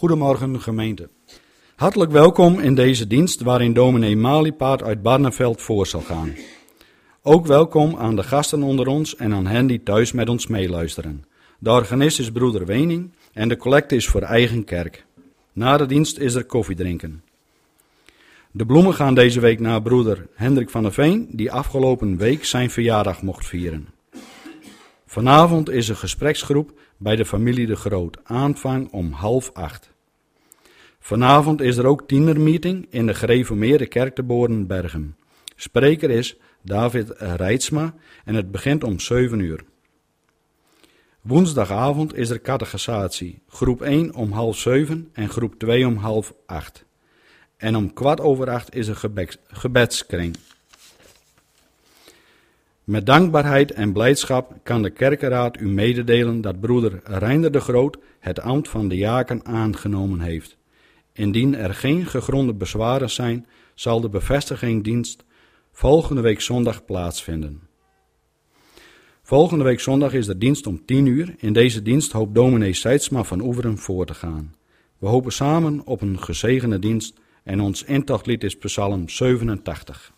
Goedemorgen gemeente. Hartelijk welkom in deze dienst waarin dominee Maliepaard uit Barneveld voor zal gaan. Ook welkom aan de gasten onder ons en aan hen die thuis met ons meeluisteren. De organist is broeder Wening en de collecte is voor eigen kerk. Na de dienst is er koffie drinken. De bloemen gaan deze week naar broeder Hendrik van der Veen, die afgelopen week zijn verjaardag mocht vieren. Vanavond is een gespreksgroep bij de familie De Groot, aanvang om 7:30. Vanavond is er ook tienermeeting in de gereformeerde kerk te Borenbergen. Spreker is David Reitsma en het begint om 7 uur. Woensdagavond is er catechisatie, groep 1 om 6:30 en groep 2 om 7:30. En om 7:15 is er gebedskring. Met dankbaarheid en blijdschap kan de kerkenraad u mededelen dat broeder Reinder de Groot het ambt van diaken aangenomen heeft. Indien er geen gegronde bezwaren zijn, zal de bevestigingdienst volgende week zondag plaatsvinden. Volgende week zondag is de dienst om 10 uur. In deze dienst hoopt dominee Seidsma van Oeveren voor te gaan. We hopen samen op een gezegende dienst en ons intochtlied is Psalm 87.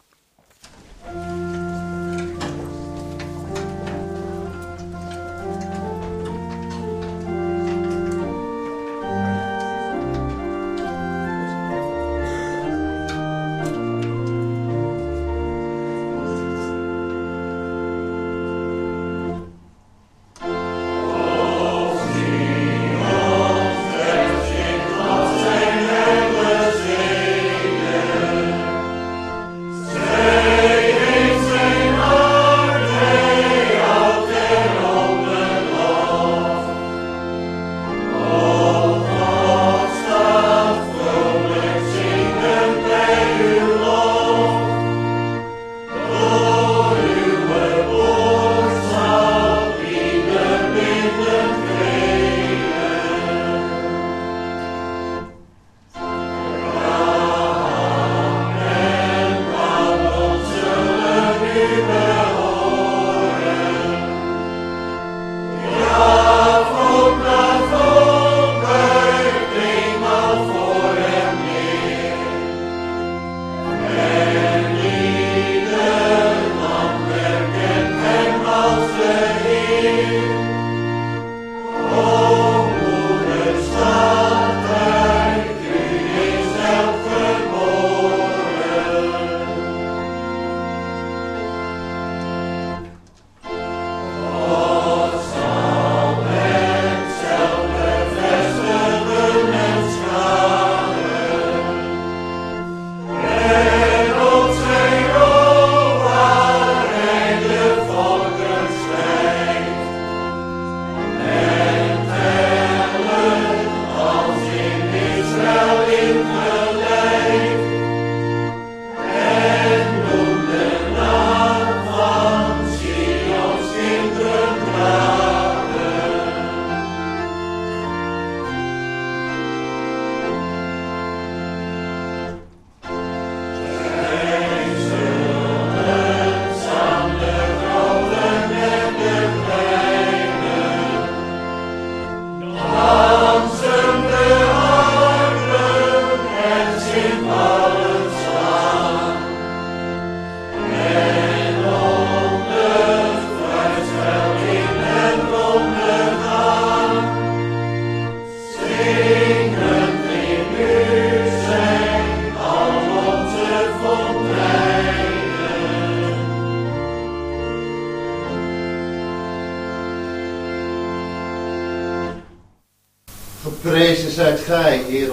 Geprezen zijt gij, Heer,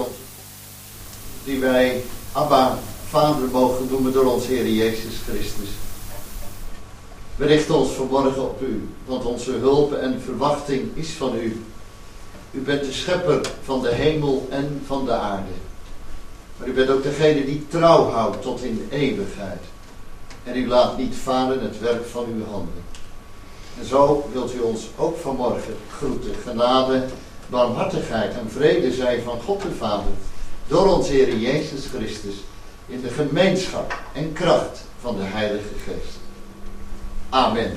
die wij Abba, Vader mogen noemen door ons Heer Jezus Christus. We richten ons vanmorgen op u, want onze hulp en verwachting is van u. U bent de schepper van de hemel en van de aarde. Maar u bent ook degene die trouw houdt tot in de eeuwigheid. En u laat niet falen het werk van uw handen. En zo wilt u ons ook vanmorgen groeten. Genade, barmhartigheid en vrede zij van God de Vader, door ons Heer Jezus Christus, in de gemeenschap en kracht van de Heilige Geest. Amen.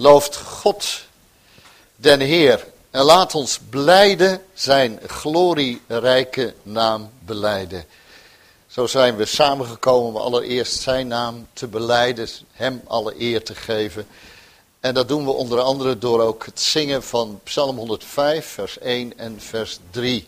Looft God den Heer en laat ons blijden zijn glorierijke naam belijden. Zo zijn we samengekomen om allereerst zijn naam te belijden, hem alle eer te geven. En dat doen we onder andere door ook het zingen van Psalm 105, vers 1 en vers 3.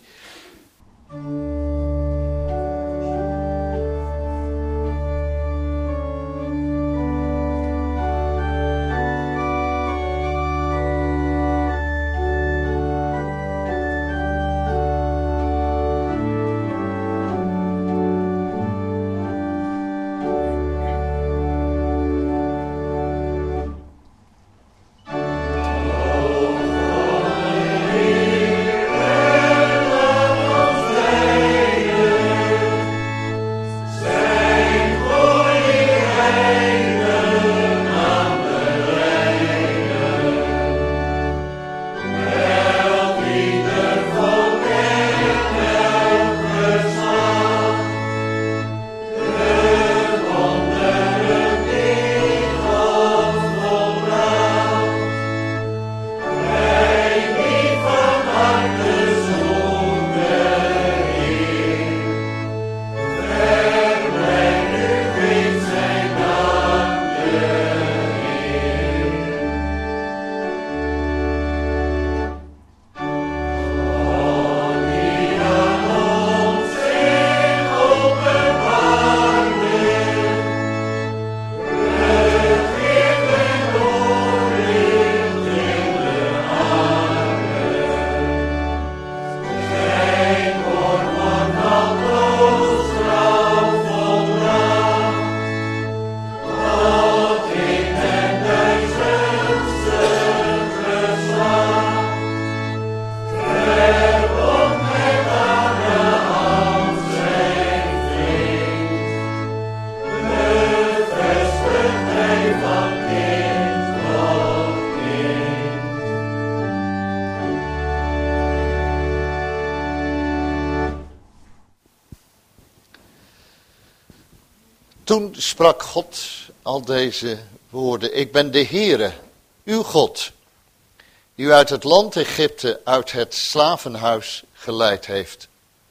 Toen sprak God al deze woorden. Ik ben de Heere, uw God, die u uit het land Egypte, uit het slavenhuis geleid heeft.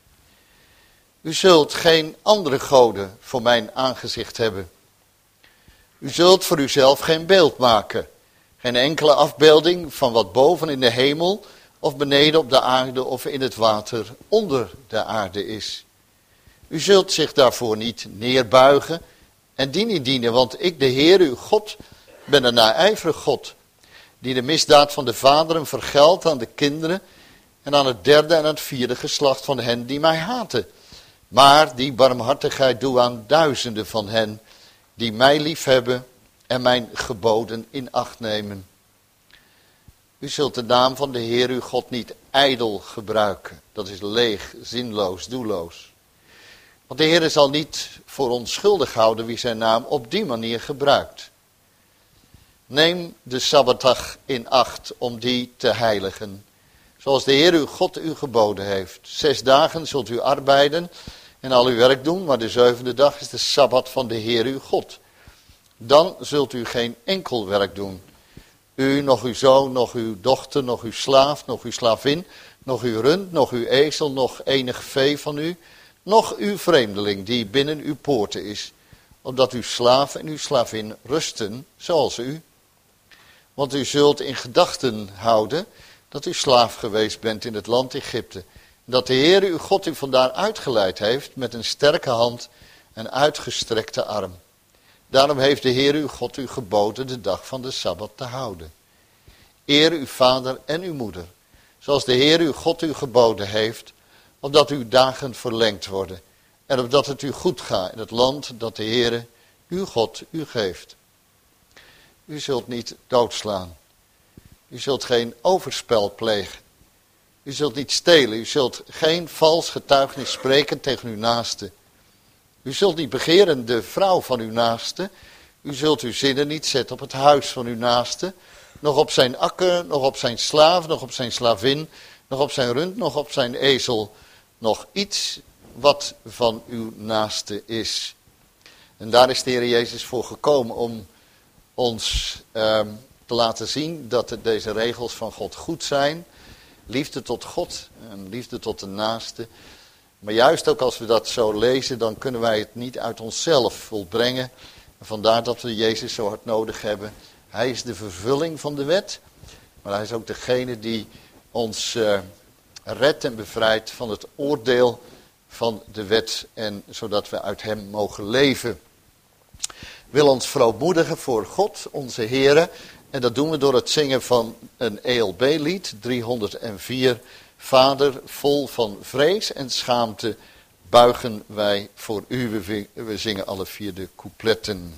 U zult geen andere goden voor mijn aangezicht hebben. U zult voor uzelf geen beeld maken, geen enkele afbeelding van wat boven in de hemel of beneden op de aarde of in het water onder de aarde is. U zult zich daarvoor niet neerbuigen en die niet dienen, want ik, de Heer, uw God, ben een naijverig God, die de misdaad van de vaderen vergeldt aan de kinderen en aan het derde en het vierde geslacht van hen die mij haten. Maar die barmhartigheid doe aan duizenden van hen die mij liefhebben en mijn geboden in acht nemen. U zult de naam van de Heer uw God niet ijdel gebruiken. Dat is leeg, zinloos, doelloos. Want de Heer zal niet voor onschuldig houden wie zijn naam op die manier gebruikt. Neem de Sabbatdag in acht om die te heiligen. Zoals de Heer uw God u geboden heeft. 6 dagen zult u arbeiden en al uw werk doen, maar de 7e dag is de Sabbat van de Heer uw God. Dan zult u geen enkel werk doen. U, nog uw zoon, nog uw dochter, nog uw slaaf, nog uw slavin, nog uw rund, nog uw ezel, nog enig vee van u, nog uw vreemdeling die binnen uw poorten is, opdat uw slaaf en uw slavin rusten zoals u. Want u zult in gedachten houden dat u slaaf geweest bent in het land Egypte. Dat de Heer uw God u vandaar uitgeleid heeft met een sterke hand en uitgestrekte arm. Daarom heeft de Heer uw God u geboden de dag van de Sabbat te houden. Eer uw vader en uw moeder, zoals de Heer uw God u geboden heeft, opdat uw dagen verlengd worden en opdat het u goed gaat in het land dat de Heer uw God u geeft. U zult niet doodslaan. U zult geen overspel plegen. U zult niet stelen. U zult geen vals getuigenis spreken tegen uw naaste. U zult niet begeren de vrouw van uw naaste. U zult uw zinnen niet zetten op het huis van uw naaste. Nog op zijn akker, nog op zijn slaaf, nog op zijn slavin, nog op zijn rund, nog op zijn ezel. Nog iets wat van uw naaste is. En daar is de Heer Jezus voor gekomen om ons te laten zien dat deze regels van God goed zijn. Liefde tot God en liefde tot de naaste. Maar juist ook als we dat zo lezen, dan kunnen wij het niet uit onszelf volbrengen. En vandaar dat we Jezus zo hard nodig hebben. Hij is de vervulling van de wet, maar hij is ook degene die ons redt en bevrijdt van het oordeel van de wet. En zodat we uit hem mogen leven. Wil ons verootmoedigen voor God, onze Heere. En dat doen we door het zingen van een ELB-lied, 304. Vader, vol van vrees en schaamte, buigen wij voor u. We zingen alle 4 de coupletten.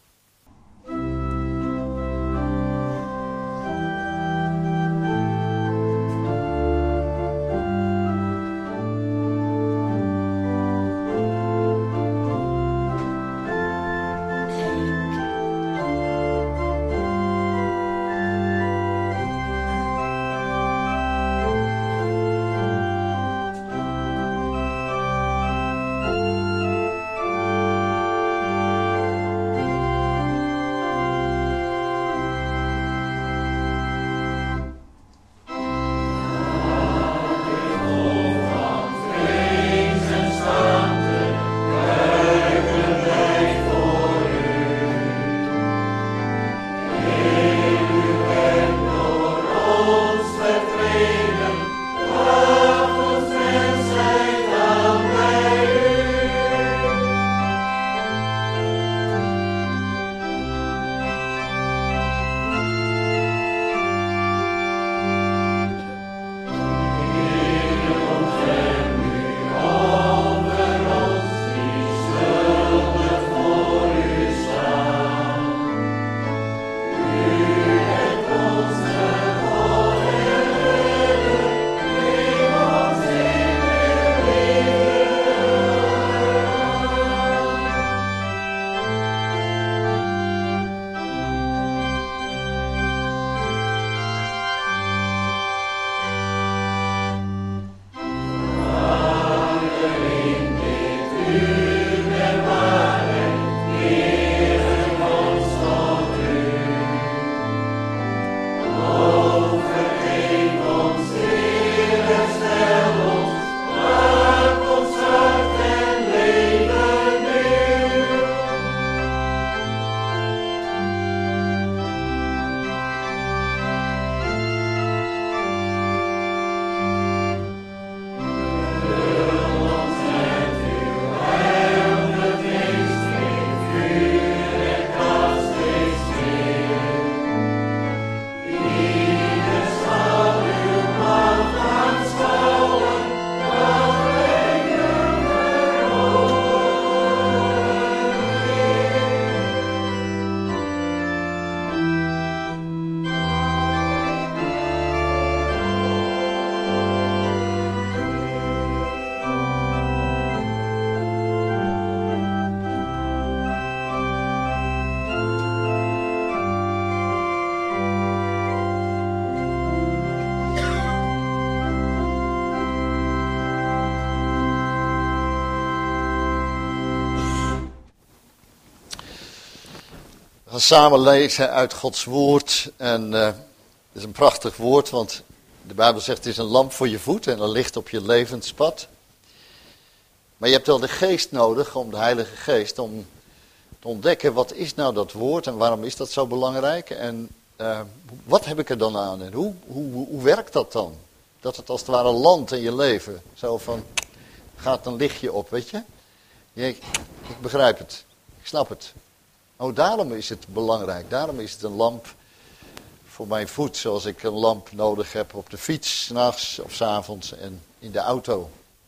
We gaan samen lezen uit Gods woord. En het is een prachtig woord, want de Bijbel zegt het is een lamp voor je voet en een licht op je levenspad. Maar je hebt wel de geest nodig, de Heilige Geest, om te ontdekken wat is nou dat woord en waarom is dat zo belangrijk. En wat heb ik er dan aan en hoe werkt dat dan? Dat het als het ware landt in je leven. Zo van, gaat een lichtje op, weet je? Ik begrijp het, ik snap het. Oh, daarom is het belangrijk. Daarom is het een lamp voor mijn voet. Zoals ik een lamp nodig heb op de fiets, 's nachts of 's avonds en in de auto.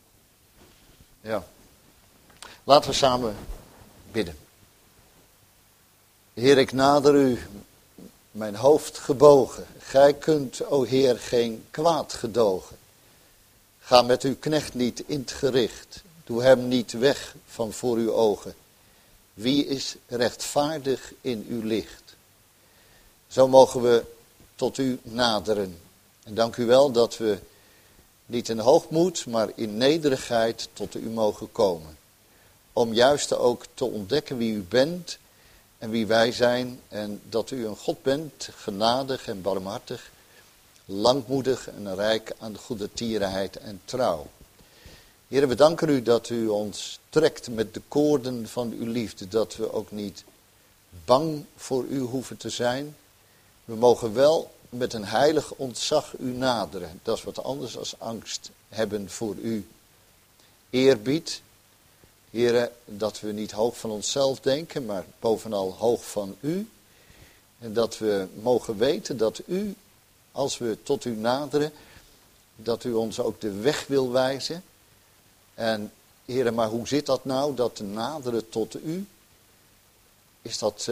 Ja. Laten we samen bidden. Heer, ik nader u, mijn hoofd gebogen. Gij kunt, o Heer, geen kwaad gedogen. Ga met uw knecht niet in het gericht. Doe hem niet weg van voor uw ogen. Wie is rechtvaardig in uw licht? Zo mogen we tot u naderen. En dank u wel dat we niet in hoogmoed, maar in nederigheid tot u mogen komen. Om juist ook te ontdekken wie u bent en wie wij zijn. En dat u een God bent, genadig en barmhartig, langmoedig en rijk aan de goede tierenheid en trouw. Heere, we danken u dat u ons trekt met de koorden van uw liefde. Dat we ook niet bang voor u hoeven te zijn. We mogen wel met een heilig ontzag u naderen. Dat is wat anders dan angst hebben voor u. Eerbied, Heere, dat we niet hoog van onszelf denken, maar bovenal hoog van u. En dat we mogen weten dat u, als we tot u naderen, dat u ons ook de weg wil wijzen. En Heere, maar hoe zit dat nou, dat naderen tot u? Is dat,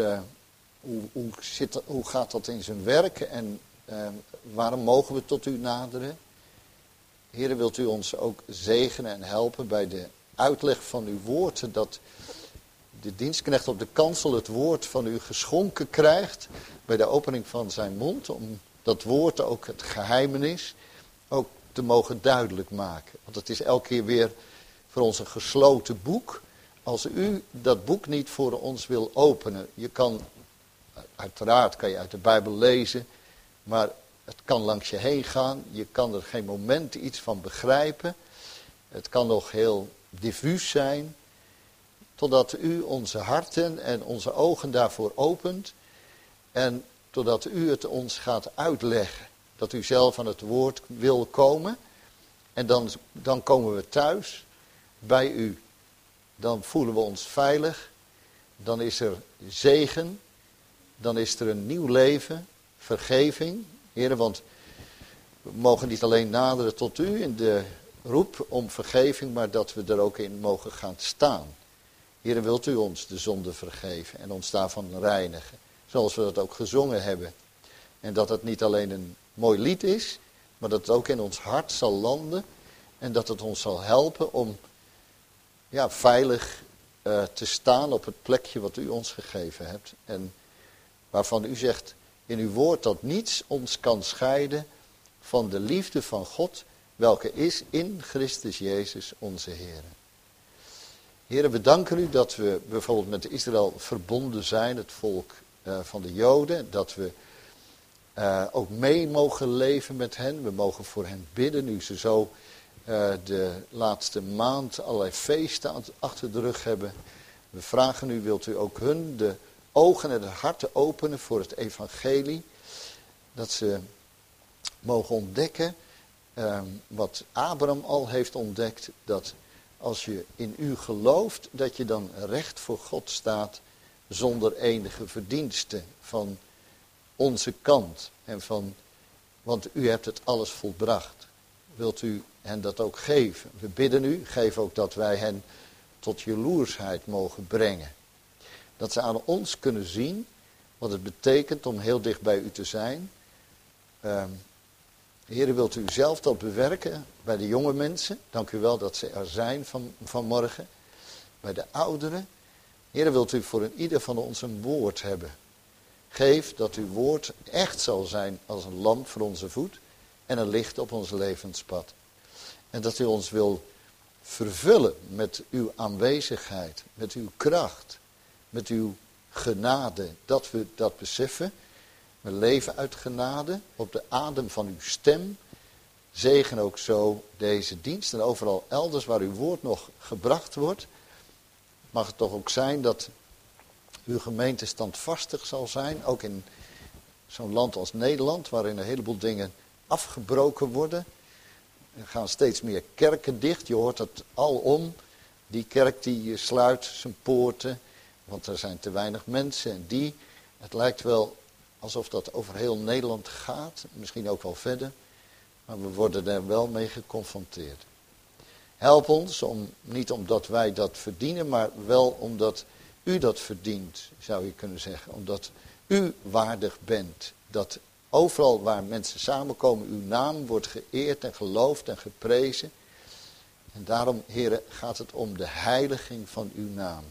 hoe gaat dat in zijn werk en waarom mogen we tot u naderen? Heere, wilt u ons ook zegenen en helpen bij de uitleg van uw woord, dat de dienstknecht op de kansel het woord van u geschonken krijgt bij de opening van zijn mond, om dat woord, ook het geheimenis, ook te mogen duidelijk maken. Want het is elke keer weer voor ons een gesloten boek. Als u dat boek niet voor ons wil openen, uiteraard kan je uit de Bijbel lezen, maar het kan langs je heen gaan, je kan er geen moment iets van begrijpen. Het kan nog heel diffuus zijn, totdat u onze harten en onze ogen daarvoor opent en totdat u het ons gaat uitleggen. Dat u zelf aan het woord wil komen en dan komen we thuis bij u. Dan voelen we ons veilig, dan is er zegen, dan is er een nieuw leven, vergeving. Heere, want we mogen niet alleen naderen tot u in de roep om vergeving, maar dat we er ook in mogen gaan staan. Heere, wilt u ons de zonde vergeven en ons daarvan reinigen, zoals we dat ook gezongen hebben. En dat het niet alleen een mooi lied is, maar dat het ook in ons hart zal landen en dat het ons zal helpen om veilig te staan op het plekje wat u ons gegeven hebt. En waarvan u zegt in uw woord dat niets ons kan scheiden van de liefde van God, welke is in Christus Jezus onze Heer. Heere, we danken u dat we bijvoorbeeld met Israël verbonden zijn, het volk van de Joden, dat we ook mee mogen leven met hen. We mogen voor hen bidden, nu ze zo de laatste maand allerlei feesten achter de rug hebben. We vragen u, wilt u ook hun de ogen en de harten openen voor het evangelie. Dat ze mogen ontdekken wat Abraham al heeft ontdekt. Dat als je in u gelooft, dat je dan recht voor God staat zonder enige verdienste van onze kant. Want u hebt het alles volbracht. Wilt u hen dat ook geven? We bidden u, geef ook dat wij hen tot jaloersheid mogen brengen. Dat ze aan ons kunnen zien wat het betekent om heel dicht bij u te zijn. Heere, wilt u zelf dat bewerken bij de jonge mensen? Dank u wel dat ze er zijn vanmorgen. Bij de ouderen. Heere, wilt u voor ieder van ons een woord hebben? Geef dat uw woord echt zal zijn als een lamp voor onze voet en een licht op ons levenspad. En dat u ons wil vervullen met uw aanwezigheid, met uw kracht, met uw genade. Dat we dat beseffen. We leven uit genade, op de adem van uw stem. Zegen ook zo deze dienst en overal elders waar uw woord nog gebracht wordt. Mag het toch ook zijn dat uw gemeente standvastig zal zijn, ook in zo'n land als Nederland, waarin een heleboel dingen afgebroken worden. Er gaan steeds meer kerken dicht, je hoort het alom. Die kerk die sluit zijn poorten, want er zijn te weinig mensen. En het lijkt wel alsof dat over heel Nederland gaat, misschien ook wel verder. Maar we worden er wel mee geconfronteerd. Help ons, niet omdat wij dat verdienen, maar wel omdat u dat verdient, zou je kunnen zeggen. Omdat u waardig bent. Dat overal waar mensen samenkomen, uw naam wordt geëerd en geloofd en geprezen. En daarom, Heere, gaat het om de heiliging van uw naam.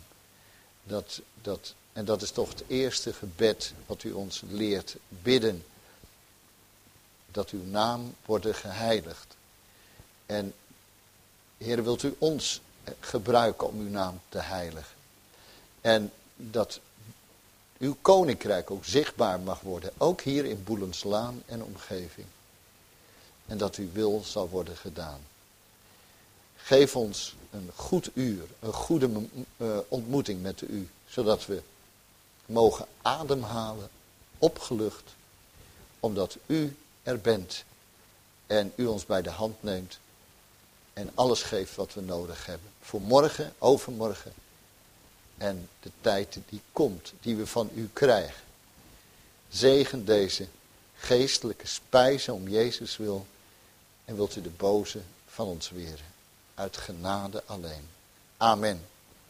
En dat is toch het eerste gebed wat u ons leert bidden. Dat uw naam wordt geheiligd. En Heere, wilt u ons gebruiken om uw naam te heiligen. En dat uw koninkrijk ook zichtbaar mag worden. Ook hier in Boelenslaan en omgeving. En dat uw wil zal worden gedaan. Geef ons een goed uur, een goede ontmoeting met u. Zodat we mogen ademhalen, opgelucht. Omdat u er bent. En u ons bij de hand neemt. En alles geeft wat we nodig hebben. Voor morgen, overmorgen. En de tijd die komt, die we van u krijgen. Zegen deze geestelijke spijzen om Jezus wil. En wilt u de boze van ons weren. Uit genade alleen. Amen.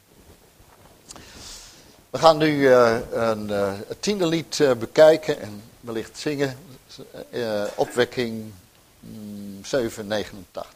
We gaan nu het 10e lied bekijken en wellicht zingen. Opwekking 789.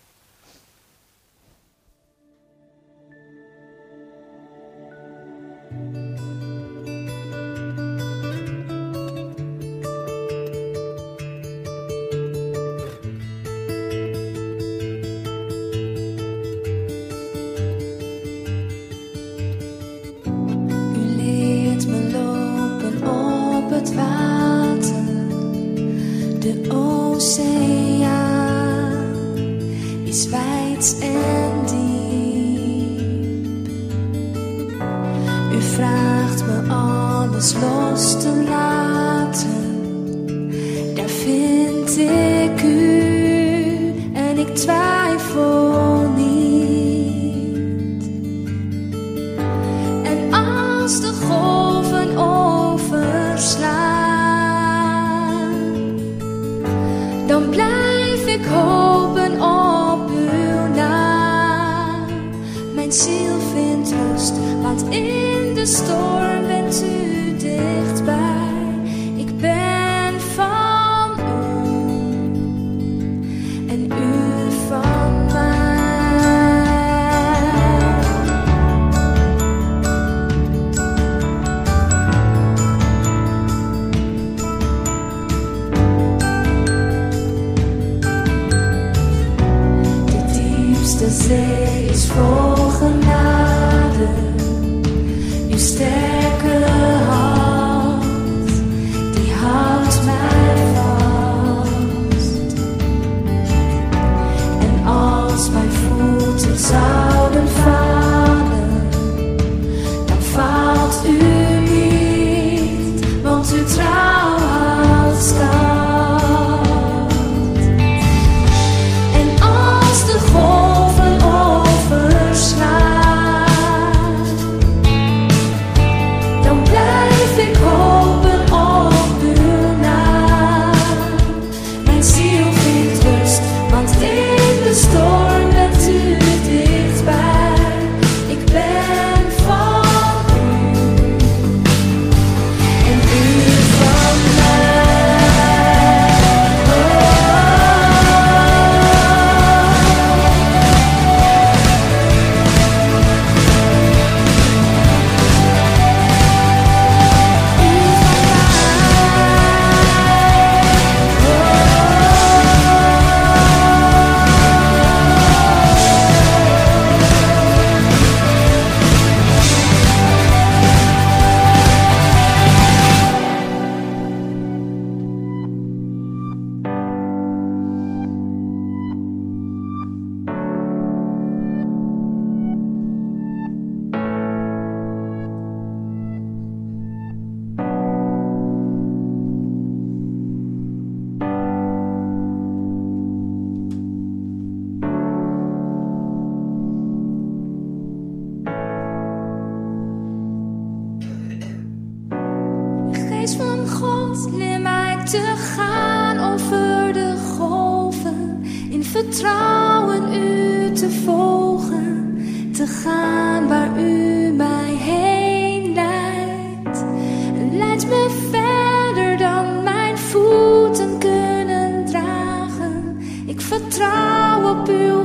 Vertrouwen u te volgen, te gaan waar u mij heen leidt. Leidt me verder dan mijn voeten kunnen dragen. Ik vertrouw op uw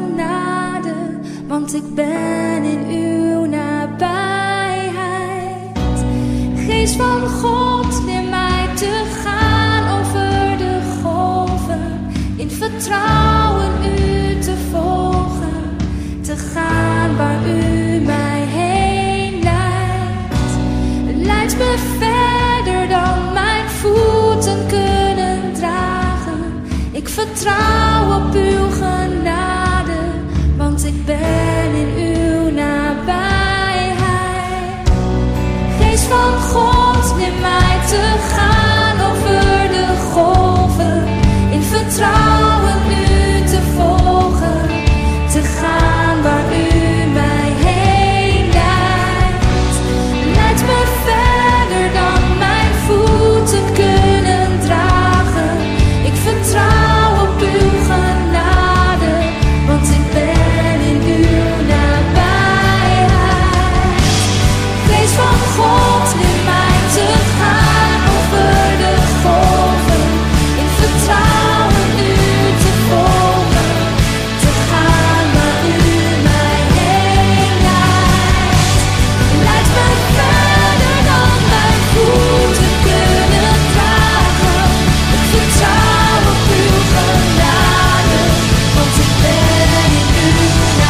genade, want ik ben in uw nabijheid. Geest van God, leer mij te gaan over de golven. In vertrouwen u te volgen, te gaan waar u mij vertrouw op uw genade, want ik ben in uw nabijheid. Geest van God, neem mij te gaan over de golven, in vertrouwen u te volgen, te gaan waar u mij heen leidt. Leid me verder dan mijn voeten kunnen dragen. Ik vertrouw op uw genade, want ik ben in uw nabijheid. Geest van God, neem mij te gaan over de golven, in vertrouwen u te volgen, te gaan waar u mij heen leidt. Leid me verder dan mijn voeten kunnen dragen. Ik vertrouw op uw genade, want ik ben in uw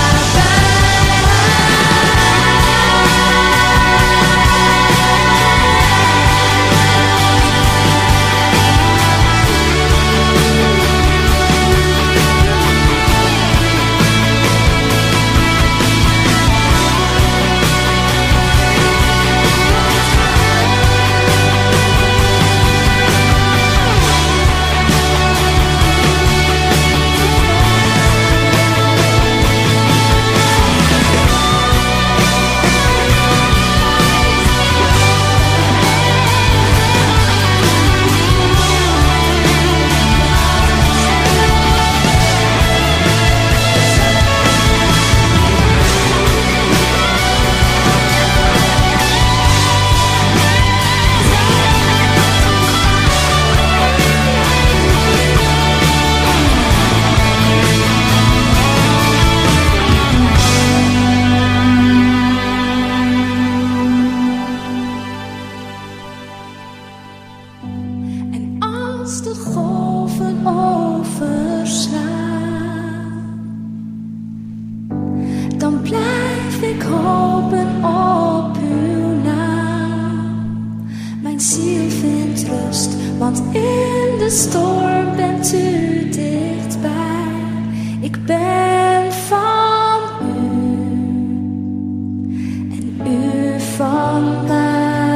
En als de golven overslaan, dan blijf ik hopen op uw naam. Mijn ziel vindt rust, want in de storm bent u dichtbij. Ik ben van u en u van mij.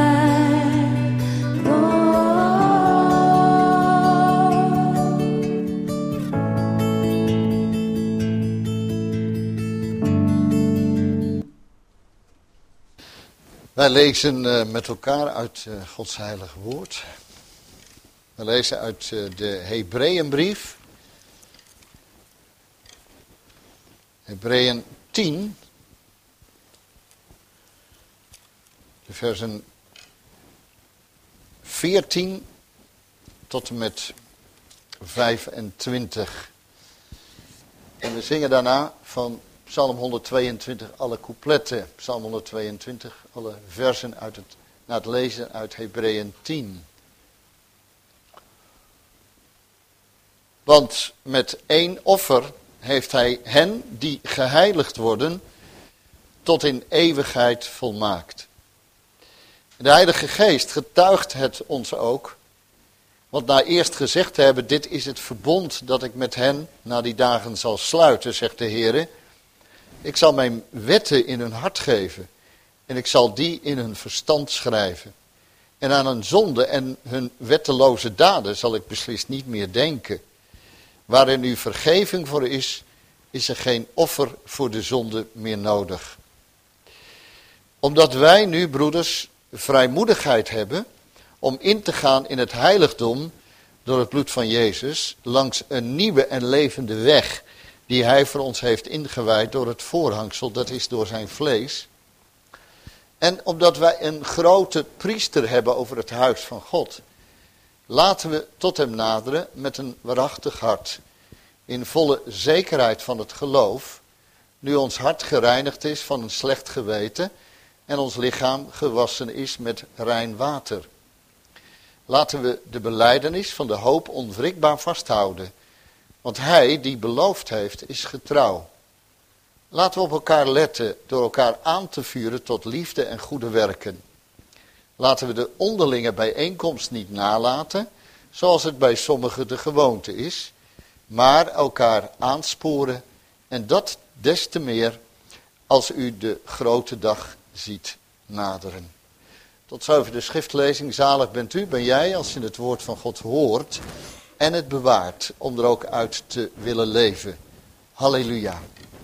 Wij lezen met elkaar uit Gods heilige woord. We lezen uit de Hebreeënbrief. Hebreeën 10. De versen 14 tot en met 25. En we zingen daarna van Psalm 122, alle coupletten, Psalm 122, alle versen na het lezen uit Hebreeën 10. Want met één offer heeft hij hen die geheiligd worden tot in eeuwigheid volmaakt. De Heilige Geest getuigt het ons ook, want na eerst gezegd te hebben, dit is het verbond dat ik met hen na die dagen zal sluiten, zegt de Heere. Ik zal mijn wetten in hun hart geven en ik zal die in hun verstand schrijven. En aan hun zonde en hun wetteloze daden zal ik beslist niet meer denken. Waar er nu vergeving voor is, is er geen offer voor de zonde meer nodig. Omdat wij nu, broeders, vrijmoedigheid hebben om in te gaan in het heiligdom door het bloed van Jezus, langs een nieuwe en levende weg die hij voor ons heeft ingewijd door het voorhangsel, dat is door zijn vlees. En omdat wij een grote priester hebben over het huis van God, laten we tot hem naderen met een waarachtig hart, in volle zekerheid van het geloof, nu ons hart gereinigd is van een slecht geweten en ons lichaam gewassen is met rein water. Laten we de belijdenis van de hoop onwrikbaar vasthouden, want hij die beloofd heeft is getrouw. Laten we op elkaar letten door elkaar aan te vuren tot liefde en goede werken. Laten we de onderlinge bijeenkomst niet nalaten, zoals het bij sommigen de gewoonte is, maar elkaar aansporen en dat des te meer als u de grote dag ziet naderen. Tot zover de schriftlezing. Zalig bent u, ben jij, als je het woord van God hoort en het bewaart om er ook uit te willen leven. Halleluja.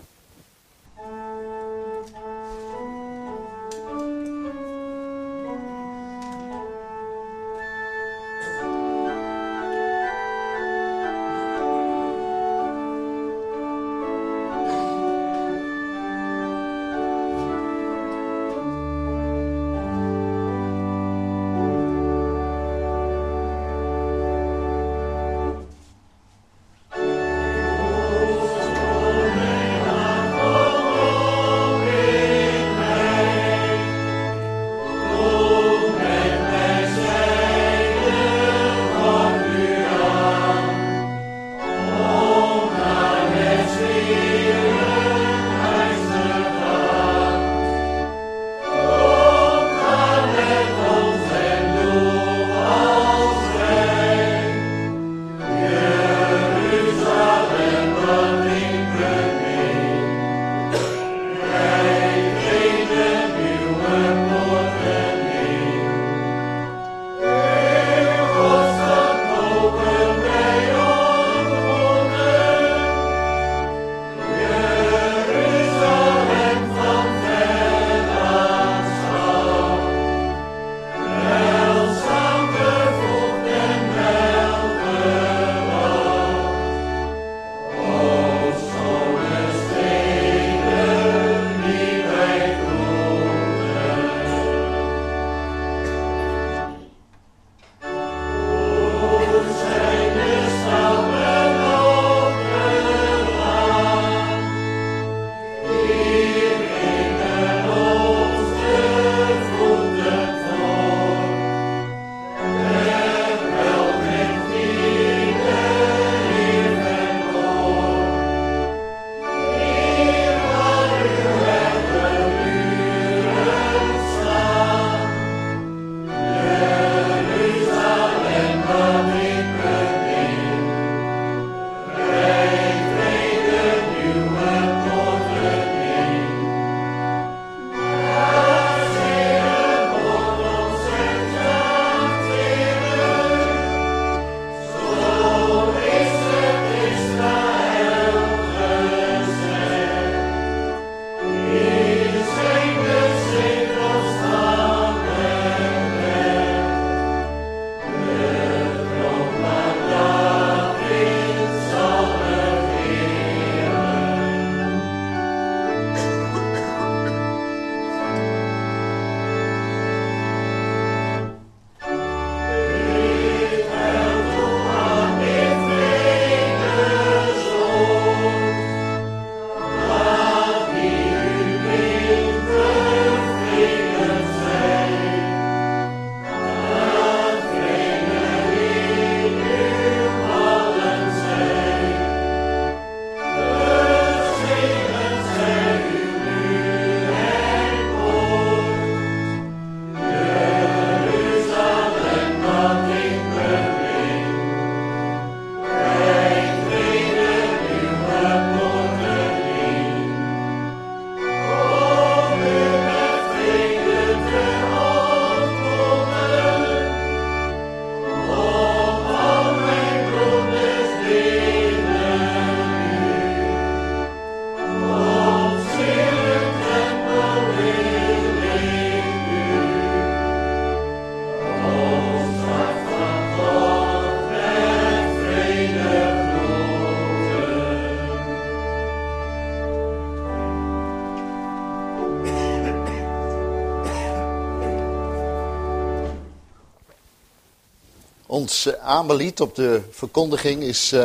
Ons aanbelied op de verkondiging is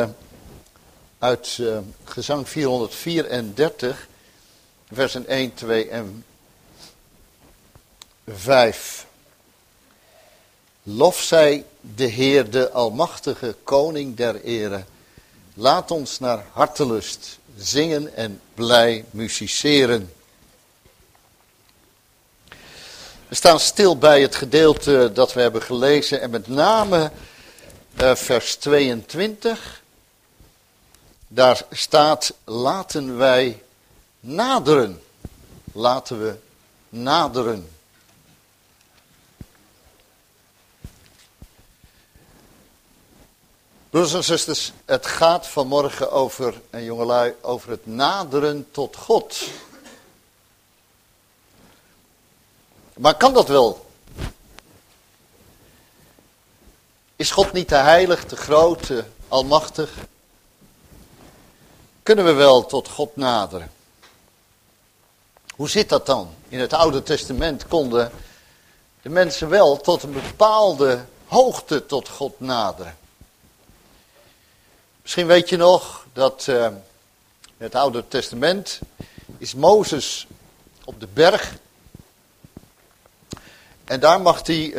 uit gezang 434, versen 1, 2 en 5. Lof zij de Heer, de almachtige koning der ere. Laat ons naar hartelust zingen en blij musiceren. We staan stil bij het gedeelte dat we hebben gelezen en met name vers 22 Daar staat, laten wij naderen. Laten we naderen. Broeders en zusters, het gaat vanmorgen over, en jongelui, over het naderen tot God. Maar kan dat wel? Is God niet te heilig, te groot, te almachtig? Kunnen we wel tot God naderen? Hoe zit dat dan? In het Oude Testament konden de mensen wel tot een bepaalde hoogte tot God naderen. Misschien weet je nog dat in het Oude Testament is Mozes op de berg. En daar mag hij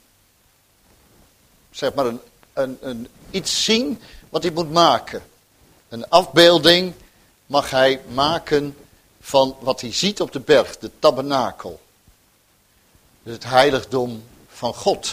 iets zien wat hij moet maken. Een afbeelding mag hij maken van wat hij ziet op de berg, de tabernakel. Dus het heiligdom van God.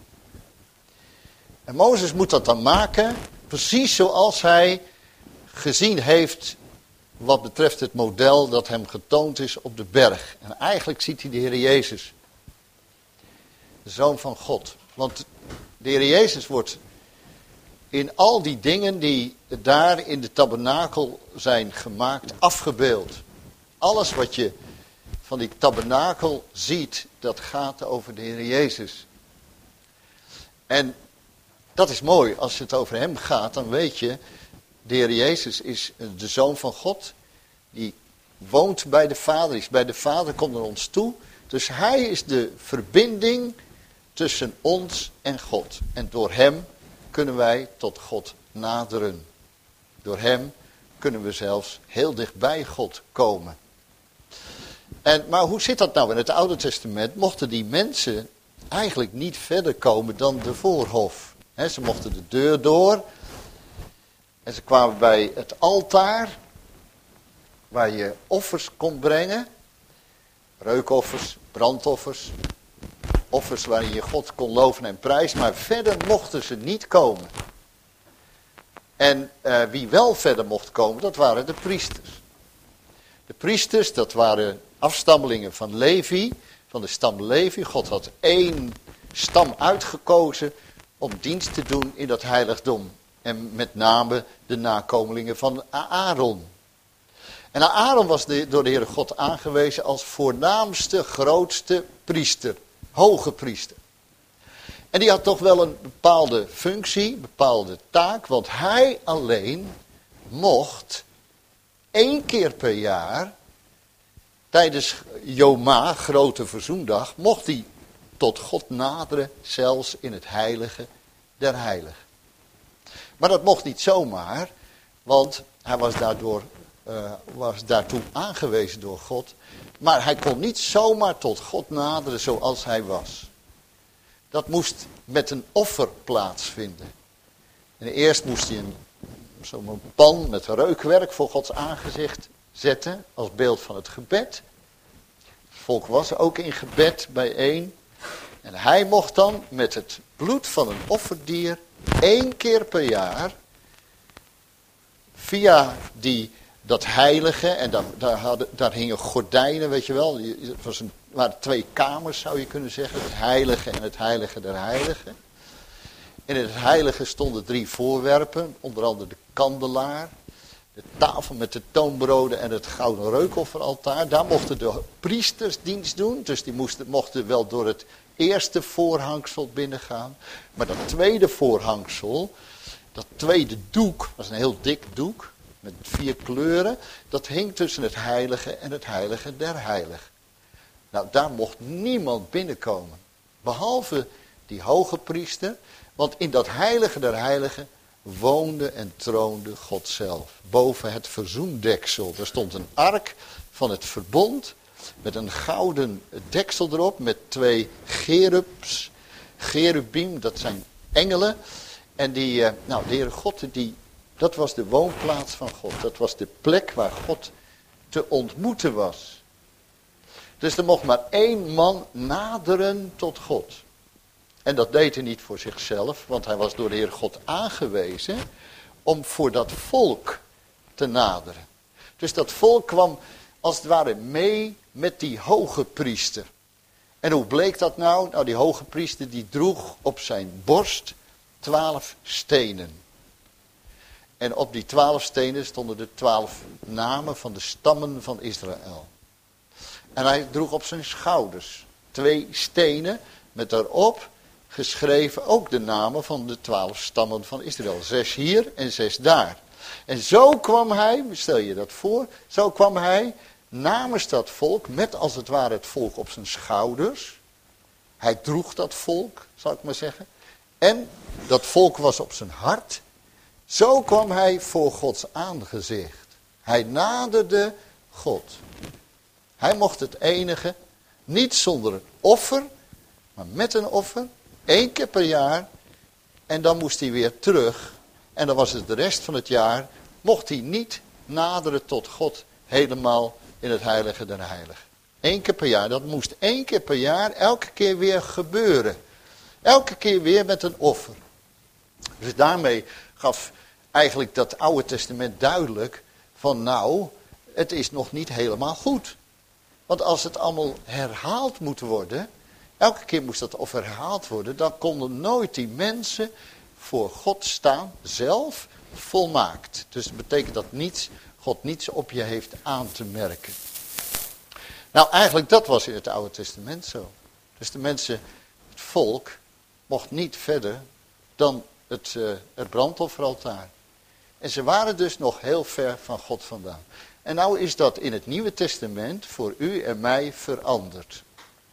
En Mozes moet dat dan maken, precies zoals hij gezien heeft wat betreft het model dat hem getoond is op de berg. En eigenlijk ziet hij de Heer Jezus, de Zoon van God. Want de Heer Jezus wordt in al die dingen die daar in de tabernakel zijn gemaakt, afgebeeld. Alles wat je van die tabernakel ziet, dat gaat over de Heer Jezus. En dat is mooi, als het over hem gaat, dan weet je, de Heer Jezus is de Zoon van God. Die woont bij de Vader, is bij de Vader, komt naar ons toe. Dus hij is de verbinding tussen ons en God. En door hem kunnen wij tot God naderen. Door hem kunnen we zelfs heel dichtbij God komen. Maar hoe zit dat nou? In het Oude Testament mochten die mensen eigenlijk niet verder komen dan de voorhof. Ze mochten de deur door. En ze kwamen bij het altaar, waar je offers kon brengen. Reukoffers, brandoffers. Offers waarin je God kon loven en prijzen. Maar verder mochten ze niet komen. En wie wel verder mocht komen, dat waren de priesters. De priesters, dat waren afstammelingen van Levi, van de stam Levi. God had 1 stam uitgekozen om dienst te doen in dat heiligdom. En met name de nakomelingen van Aaron. En Aaron was door de Heere God aangewezen als voornaamste, grootste priester. Hoge priester. En die had toch wel een bepaalde functie, een bepaalde taak. Want hij alleen mocht 1 keer per jaar, tijdens Joma, grote verzoendag, mocht hij tot God naderen, zelfs in het heilige der heiligen. Maar dat mocht niet zomaar, want hij was daartoe aangewezen door God. Maar hij kon niet zomaar tot God naderen zoals hij was. Dat moest met een offer plaatsvinden. En eerst moest hij zo'n pan met reukwerk voor Gods aangezicht zetten, als beeld van het gebed. Het volk was ook in gebed bijeen. En hij mocht dan met het bloed van een offerdier 1 keer per jaar via dat heilige, en daar hingen gordijnen, weet je wel. Het waren 2 kamers, zou je kunnen zeggen. Het heilige en het heilige der heiligen. In het heilige stonden 3 voorwerpen, onder andere de kandelaar, de tafel met de toonbroden en het gouden reukofferaltaar. Daar mochten de priesters dienst doen, dus die mochten wel door het eerste voorhangsel binnengaan. Maar dat tweede voorhangsel, dat tweede doek, was een heel dik doek, met 4 kleuren, dat hing tussen het heilige en het heilige der heiligen. Nou, daar mocht niemand binnenkomen, behalve die hoge priester, want in dat heilige der heiligen woonde en troonde God zelf. Boven het verzoendeksel, daar stond een ark van het verbond, met een gouden deksel erop, met 2 cherubim, dat zijn engelen. En de Heere God, dat was de woonplaats van God. Dat was de plek waar God te ontmoeten was. Dus er mocht maar 1 man naderen tot God. En dat deed hij niet voor zichzelf, want hij was door de Heere God aangewezen om voor dat volk te naderen. Dus dat volk kwam als het ware mee met die hoge priester. En hoe bleek dat nou? Nou, die hoge priester die droeg op zijn borst 12 stenen. En op die 12 stenen stonden de 12 namen van de stammen van Israël. En hij droeg op zijn schouders 2 stenen met daarop geschreven ook de namen van de 12 stammen van Israël. 6 hier en 6 daar. En zo kwam hij, stel je dat voor, zo kwam hij namens dat volk, met als het ware het volk op zijn schouders. Hij droeg dat volk, zal ik maar zeggen. En dat volk was op zijn hart. Zo kwam hij voor Gods aangezicht. Hij naderde God. Hij mocht het enige, niet zonder een offer, maar met een offer, 1 keer per jaar. En dan moest hij weer terug. En dan was het de rest van het jaar, mocht hij niet naderen tot God helemaal in het heilige der heiligen. 1 keer per jaar, dat moest 1 keer per jaar, elke keer weer gebeuren. Elke keer weer met een offer. Dus daarmee gaf eigenlijk dat Oude Testament duidelijk van nou, het is nog niet helemaal goed. Want als het allemaal herhaald moet worden, elke keer moest dat offer herhaald worden, dan konden nooit die mensen voor God staan, zelf volmaakt. Dus dat betekent dat God niets op je heeft aan te merken. Nou, eigenlijk dat was in het Oude Testament zo. Dus de mensen, het volk, mocht niet verder dan het brandofferaltaar. En ze waren dus nog heel ver van God vandaan. En nou is dat in het Nieuwe Testament voor u en mij veranderd.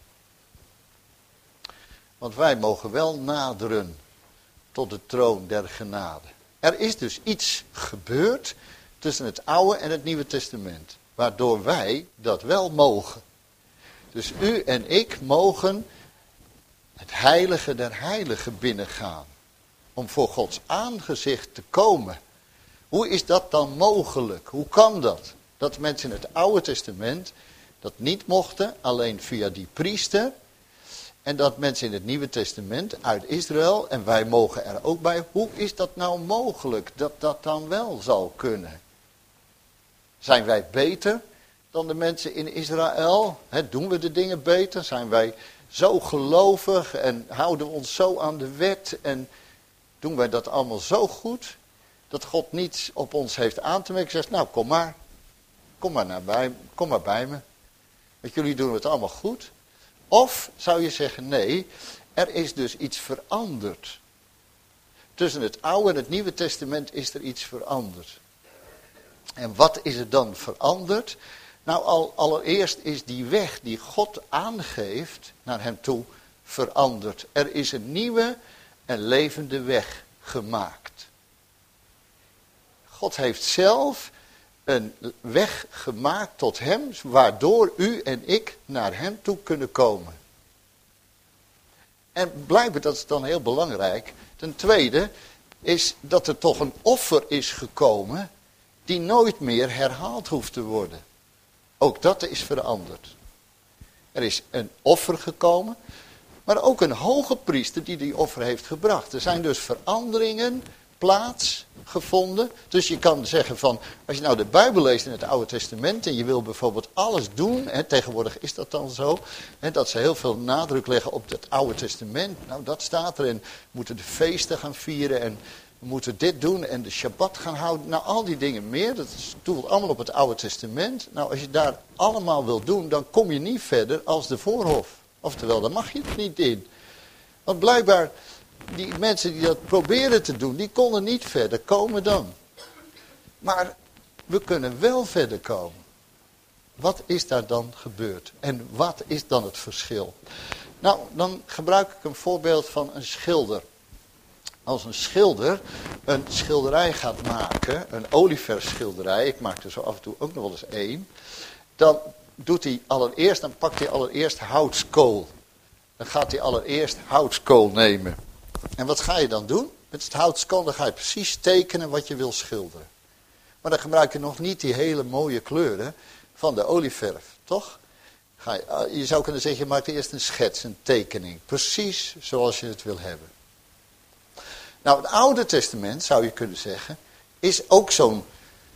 Want wij mogen wel naderen tot de troon der genade. Er is dus iets gebeurd tussen het Oude en het Nieuwe Testament. Waardoor wij dat wel mogen. Dus u en ik mogen het heilige der heiligen binnengaan. Om voor Gods aangezicht te komen. Hoe is dat dan mogelijk? Hoe kan dat? Dat mensen in het Oude Testament dat niet mochten, alleen via die priester. En dat mensen in het Nieuwe Testament uit Israël, en wij mogen er ook bij. Hoe is dat nou mogelijk dat dat dan wel zou kunnen? Zijn wij beter dan de mensen in Israël? Doen we de dingen beter? Zijn wij zo gelovig en houden we ons zo aan de wet? En doen wij dat allemaal zo goed? Dat God niets op ons heeft aan te merken. Zegt, nou kom maar bij me. Want jullie doen het allemaal goed. Of zou je zeggen, nee, er is dus iets veranderd. Tussen het Oude en het Nieuwe Testament is er iets veranderd. En wat is er dan veranderd? Nou, allereerst is die weg die God aangeeft naar hem toe veranderd. Er is een nieuwe en levende weg gemaakt. God heeft zelf een weg gemaakt tot hem, waardoor u en ik naar hem toe kunnen komen. En blijkbaar, dat is dan heel belangrijk. Ten tweede is dat er toch een offer is gekomen die nooit meer herhaald hoeft te worden. Ook dat is veranderd. Er is een offer gekomen, maar ook een hoge priester die offer heeft gebracht. Er zijn dus veranderingen plaatsgevonden. Dus je kan zeggen van, als je nou de Bijbel leest in het Oude Testament en je wil bijvoorbeeld alles doen, tegenwoordig is dat dan zo, dat ze heel veel nadruk leggen op het Oude Testament. Nou, dat staat er en we moeten de feesten gaan vieren en we moeten dit doen en de Shabbat gaan houden. Nou, al die dingen meer, dat doelt allemaal op het Oude Testament. Nou, als je daar allemaal wil doen, dan kom je niet verder als de voorhof. Oftewel, daar mag je het niet in. Want blijkbaar, die mensen die dat proberen te doen, die konden niet verder komen dan. Maar we kunnen wel verder komen. Wat is daar dan gebeurd? En wat is dan het verschil? Nou, dan gebruik ik een voorbeeld van een schilder. Als een schilder een schilderij gaat maken, een olieverfschilderij, ik maak er zo af en toe ook nog wel eens één, dan pakt hij allereerst houtskool. Dan gaat hij allereerst houtskool nemen. En wat ga je dan doen? Met het houtskool dan ga je precies tekenen wat je wil schilderen. Maar dan gebruik je nog niet die hele mooie kleuren van de olieverf, toch? Je zou kunnen zeggen, je maakt eerst een schets, een tekening. Precies zoals je het wil hebben. Nou, het Oude Testament, zou je kunnen zeggen, is ook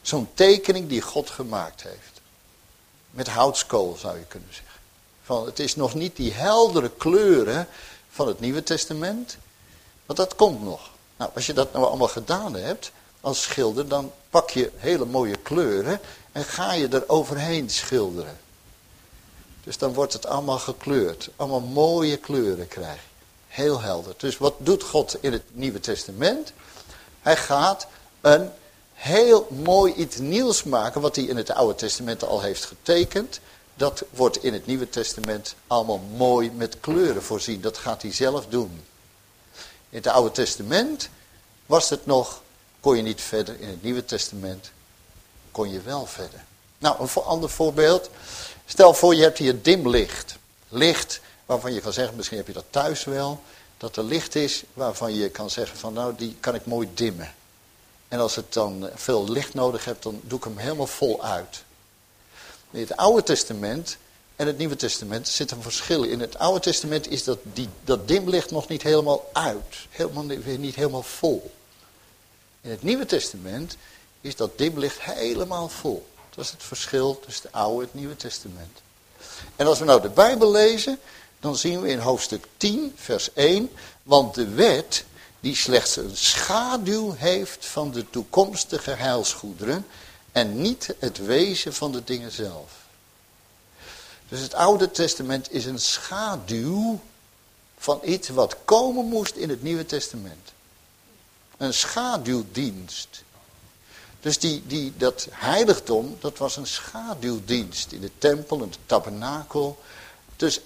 zo'n tekening die God gemaakt heeft. Met houtskool zou je kunnen zeggen. Van, het is nog niet die heldere kleuren van het Nieuwe Testament. Want dat komt nog. Nou, als je dat nou allemaal gedaan hebt als schilder, dan pak je hele mooie kleuren en ga je er overheen schilderen. Dus dan wordt het allemaal gekleurd. Allemaal mooie kleuren krijg je. Heel helder. Dus wat doet God in het Nieuwe Testament? Hij gaat een heel mooi iets nieuws maken wat hij in het Oude Testament al heeft getekend. Dat wordt in het Nieuwe Testament allemaal mooi met kleuren voorzien. Dat gaat hij zelf doen. In het Oude Testament was het nog, kon je niet verder. In het Nieuwe Testament kon je wel verder. Nou, een ander voorbeeld. Stel voor je hebt hier dim licht. Licht waarvan je kan zeggen, misschien heb je dat thuis wel. Dat er licht is waarvan je kan zeggen van nou die kan ik mooi dimmen. En als het dan veel licht nodig hebt, dan doe ik hem helemaal vol uit. In het Oude Testament en het Nieuwe Testament zit een verschil. In het Oude Testament is dat dimlicht nog niet helemaal uit. Niet helemaal vol. In het Nieuwe Testament is dat dimlicht helemaal vol. Dat is het verschil tussen het Oude en het Nieuwe Testament. En als we nou de Bijbel lezen, dan zien we in hoofdstuk 10, vers 1. Want de wet die slechts een schaduw heeft van de toekomstige heilsgoederen en niet het wezen van de dingen zelf. Dus het Oude Testament is een schaduw van iets wat komen moest in het Nieuwe Testament. Een schaduwdienst. Dus dat heiligdom, dat was een schaduwdienst in de tempel en de tabernakel. Dus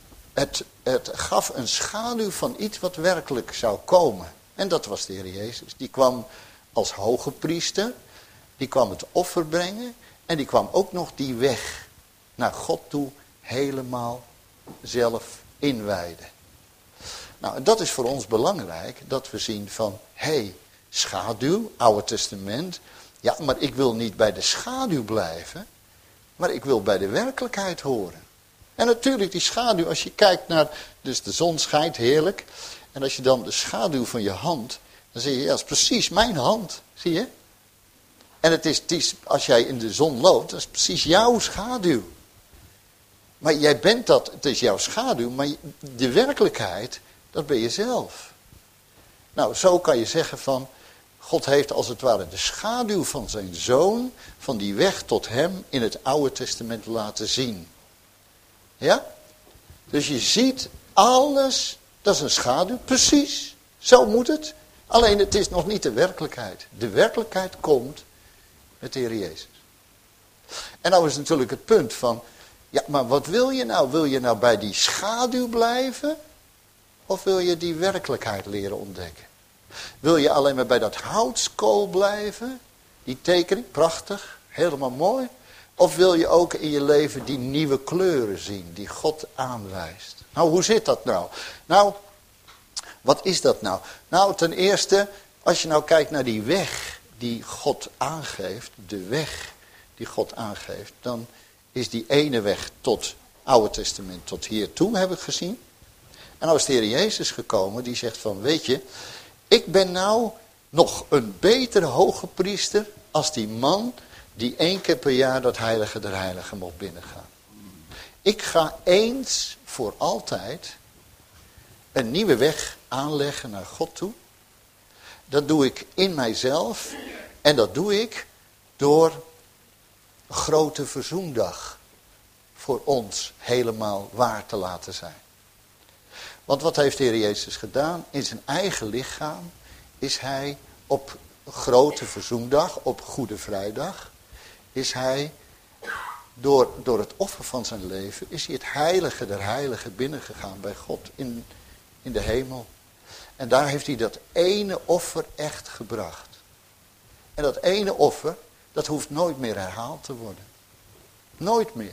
het gaf een schaduw van iets wat werkelijk zou komen. En dat was de Heer Jezus. Die kwam als hoge priester. Die kwam het offer brengen. En die kwam ook nog die weg naar God toe helemaal zelf inwijden. Nou, en dat is voor ons belangrijk. Dat we zien van, schaduw, Oude Testament. Ja, maar ik wil niet bij de schaduw blijven. Maar ik wil bij de werkelijkheid horen. En natuurlijk die schaduw, als je kijkt naar, dus de zon schijnt heerlijk. En als je dan de schaduw van je hand, dan zie je, ja, dat is precies mijn hand. Zie je? En het is, als jij in de zon loopt, dat is precies jouw schaduw. Maar jij bent dat, het is jouw schaduw, maar de werkelijkheid, dat ben je zelf. Nou, zo kan je zeggen van, God heeft als het ware de schaduw van zijn zoon, van die weg tot hem in het Oude Testament laten zien. Ja? Dus je ziet alles, dat is een schaduw, precies, zo moet het. Alleen het is nog niet de werkelijkheid. De werkelijkheid komt met de Heer Jezus. En nou is natuurlijk het punt van, ja, maar wat wil je nou? Wil je nou bij die schaduw blijven? Of wil je die werkelijkheid leren ontdekken? Wil je alleen maar bij dat houtskool blijven? Die tekening, prachtig, helemaal mooi. Of wil je ook in je leven die nieuwe kleuren zien, die God aanwijst? Nou, hoe zit dat nou? Nou, wat is dat nou? Nou, ten eerste, als je nou kijkt naar die weg die God aangeeft, de weg die God aangeeft, dan is die ene weg tot Oude Testament, tot hiertoe, heb ik gezien. En nou is de Heer Jezus gekomen, die zegt van, weet je, ik ben nou nog een betere hoge priester als die man die 1 keer per jaar dat heilige der heiligen mocht binnengaan. Ik ga eens voor altijd een nieuwe weg aanleggen naar God toe. Dat doe ik in mijzelf en dat doe ik door een grote verzoendag voor ons helemaal waar te laten zijn. Want wat heeft de Heer Jezus gedaan? In zijn eigen lichaam is hij op grote verzoendag, op Goede Vrijdag, is hij door het offer van zijn leven, is hij het heilige der heiligen binnengegaan bij God in de hemel. En daar heeft hij dat ene offer echt gebracht. En dat ene offer, dat hoeft nooit meer herhaald te worden. Nooit meer.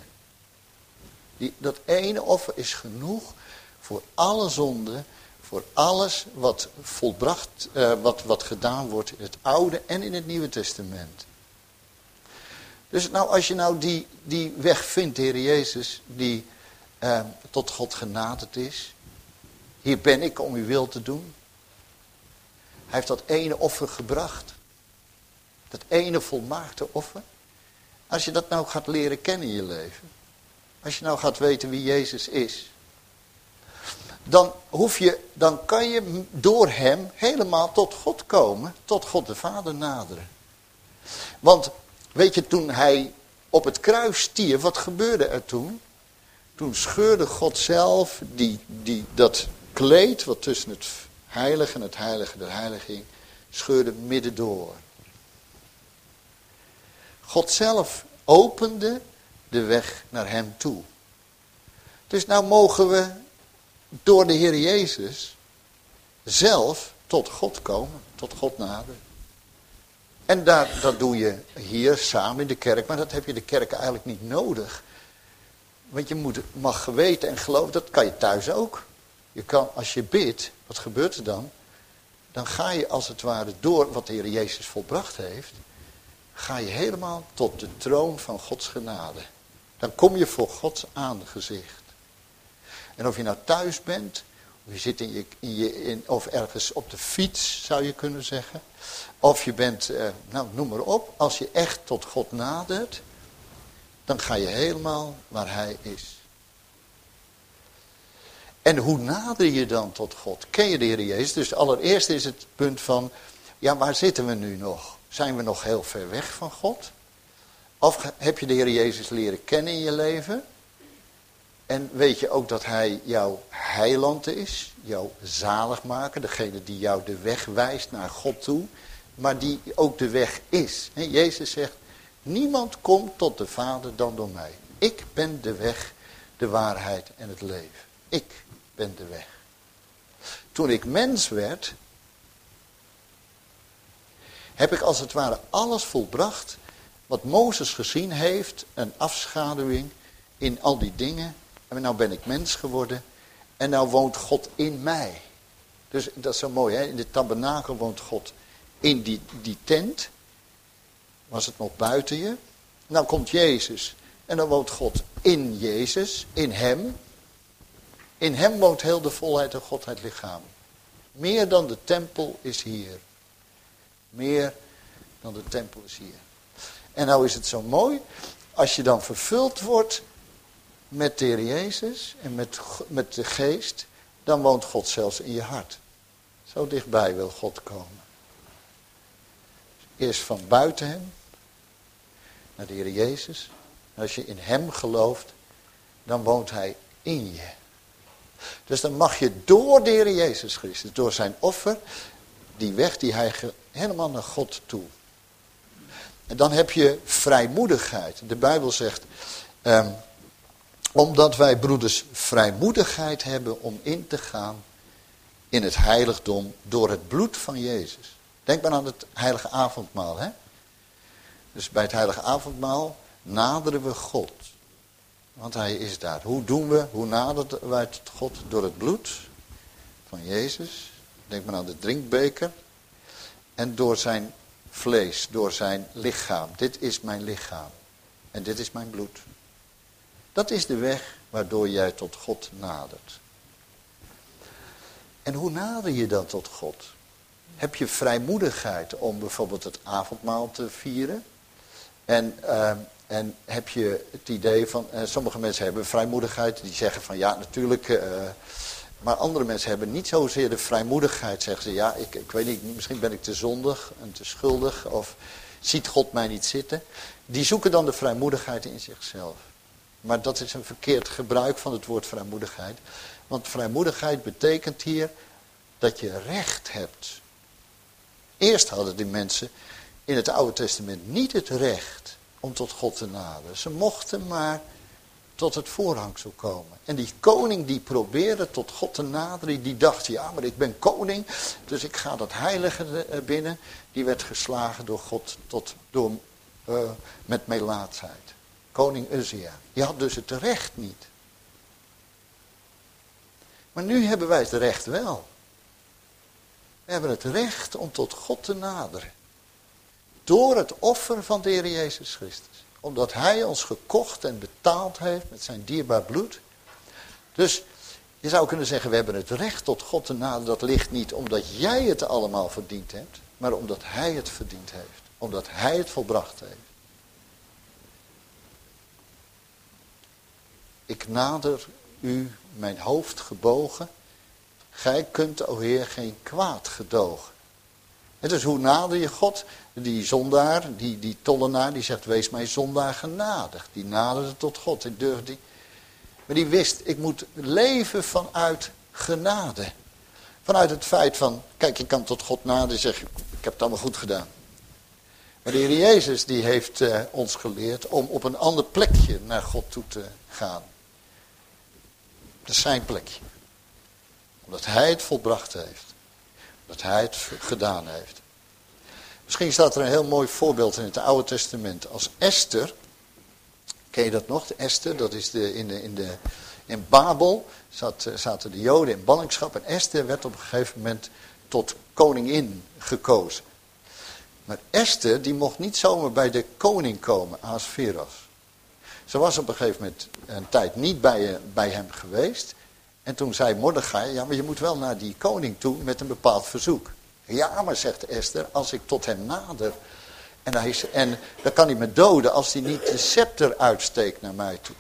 Dat ene offer is genoeg voor alle zonden, voor alles wat volbracht, wat gedaan wordt in het Oude en in het Nieuwe Testament. Dus nou, als je nou die weg vindt, de Heer Jezus, die tot God genaderd is. Hier ben ik om uw wil te doen. Hij heeft dat ene offer gebracht. Dat ene volmaakte offer. Als je dat nou gaat leren kennen in je leven. Als je nou gaat weten wie Jezus is. Dan kan je door hem helemaal tot God komen. Tot God de Vader naderen. Want weet je, toen hij op het kruis stierf, wat gebeurde er toen? Toen scheurde God zelf dat kleed wat tussen het heilige en het heilige der heiligen ging, scheurde midden door. God zelf opende de weg naar hem toe. Dus nou mogen we door de Heer Jezus zelf tot God komen, tot God naderen. En dat doe je hier samen in de kerk, maar dat heb je de kerk eigenlijk niet nodig. Want je mag geweten en geloven, dat kan je thuis ook. Je kan, als je bidt, wat gebeurt er dan? Dan ga je als het ware door wat de Heer Jezus volbracht heeft, ga je helemaal tot de troon van Gods genade. Dan kom je voor Gods aangezicht. En of je nou thuis bent, of je zit of ergens op de fiets, zou je kunnen zeggen. Of je bent, noem maar op. Als je echt tot God nadert, dan ga je helemaal waar Hij is. En hoe nader je dan tot God? Ken je de Heer Jezus? Dus allereerst is het punt van, ja, waar zitten we nu nog? Zijn we nog heel ver weg van God? Of heb je de Heer Jezus leren kennen in je leven? En weet je ook dat Hij jouw heiland is, jouw zaligmaker, degene die jou de weg wijst naar God toe, maar die ook de weg is. Jezus zegt, niemand komt tot de Vader dan door mij. Ik ben de weg, de waarheid en het leven. Ik ben de weg. Toen ik mens werd, heb ik als het ware alles volbracht wat Mozes gezien heeft, een afschaduwing in al die dingen. En nou ben ik mens geworden en nou woont God in mij. Dus dat is zo mooi, hè? In de tabernakel woont God in die tent. Was het nog buiten je? Nou komt Jezus en dan woont God in Jezus, in hem. In hem woont heel de volheid en Godheid lichaam. Meer dan de tempel is hier. Meer dan de tempel is hier. En nou is het zo mooi, als je dan vervuld wordt met de Heer Jezus en met de geest, dan woont God zelfs in je hart. Zo dichtbij wil God komen. Eerst van buiten hem, naar de Heer Jezus. En als je in hem gelooft, dan woont hij in je. Dus dan mag je door de Heer Jezus Christus, door zijn offer, die weg die hij helemaal naar God toe. En dan heb je vrijmoedigheid. De Bijbel zegt, omdat wij broeders vrijmoedigheid hebben om in te gaan in het heiligdom door het bloed van Jezus. Denk maar aan het heilige avondmaal. Hè? Dus bij het heilige avondmaal naderen we God. Want hij is daar. Hoe naderen wij tot God? Door het bloed van Jezus. Denk maar aan de drinkbeker. En door zijn vlees, door zijn lichaam. Dit is mijn lichaam. En dit is mijn bloed. Dat is de weg waardoor jij tot God nadert. En hoe nader je dan tot God? Heb je vrijmoedigheid om bijvoorbeeld het avondmaal te vieren? En heb je het idee van, sommige mensen hebben vrijmoedigheid, die zeggen van ja natuurlijk, maar andere mensen hebben niet zozeer de vrijmoedigheid, zeggen ze ja, ik weet niet, misschien ben ik te zondig en te schuldig of ziet God mij niet zitten. Die zoeken dan de vrijmoedigheid in zichzelf. Maar dat is een verkeerd gebruik van het woord vrijmoedigheid. Want vrijmoedigheid betekent hier dat je recht hebt. Eerst hadden die mensen in het Oude Testament niet het recht om tot God te naderen. Ze mochten maar tot het voorhangsel komen. En die koning die probeerde tot God te naderen, die dacht, ja maar ik ben koning, dus ik ga dat heilige binnen. Die werd geslagen door God met melaatsheid. Koning Uzia. Die had dus het recht niet. Maar nu hebben wij het recht wel. We hebben het recht om tot God te naderen. Door het offer van de Heer Jezus Christus. Omdat hij ons gekocht en betaald heeft met zijn dierbaar bloed. Dus je zou kunnen zeggen, we hebben het recht tot God te naderen. Dat ligt niet omdat jij het allemaal verdiend hebt. Maar omdat hij het verdiend heeft. Omdat hij het volbracht heeft. Ik nader u, mijn hoofd gebogen. Gij kunt, o Heer, geen kwaad gedogen. En dus hoe nader je God? Die zondaar, die tollenaar, die zegt, wees mij zondaar genadig. Die naderde tot God. Maar die wist, ik moet leven vanuit genade. Vanuit het feit van, kijk, je kan tot God naderen en zeggen, ik heb het allemaal goed gedaan. Maar de Heer Jezus, die heeft ons geleerd om op een ander plekje naar God toe te gaan. Dat is zijn plekje. Omdat hij het volbracht heeft. Omdat hij het gedaan heeft. Misschien staat er een heel mooi voorbeeld in het Oude Testament. Als Esther, ken je dat nog? De Esther, dat is in Babel zaten de Joden in ballingschap. En Esther werd op een gegeven moment tot koningin gekozen. Maar Esther, die mocht niet zomaar bij de koning komen, Ahasveros. Ze was op een gegeven moment een tijd niet bij hem geweest. En toen zei Mordechai, ja, maar je moet wel naar die koning toe met een bepaald verzoek. Ja, maar zegt Esther, als ik tot hem nader. En dan kan hij me doden als hij niet de scepter uitsteekt naar mij toe.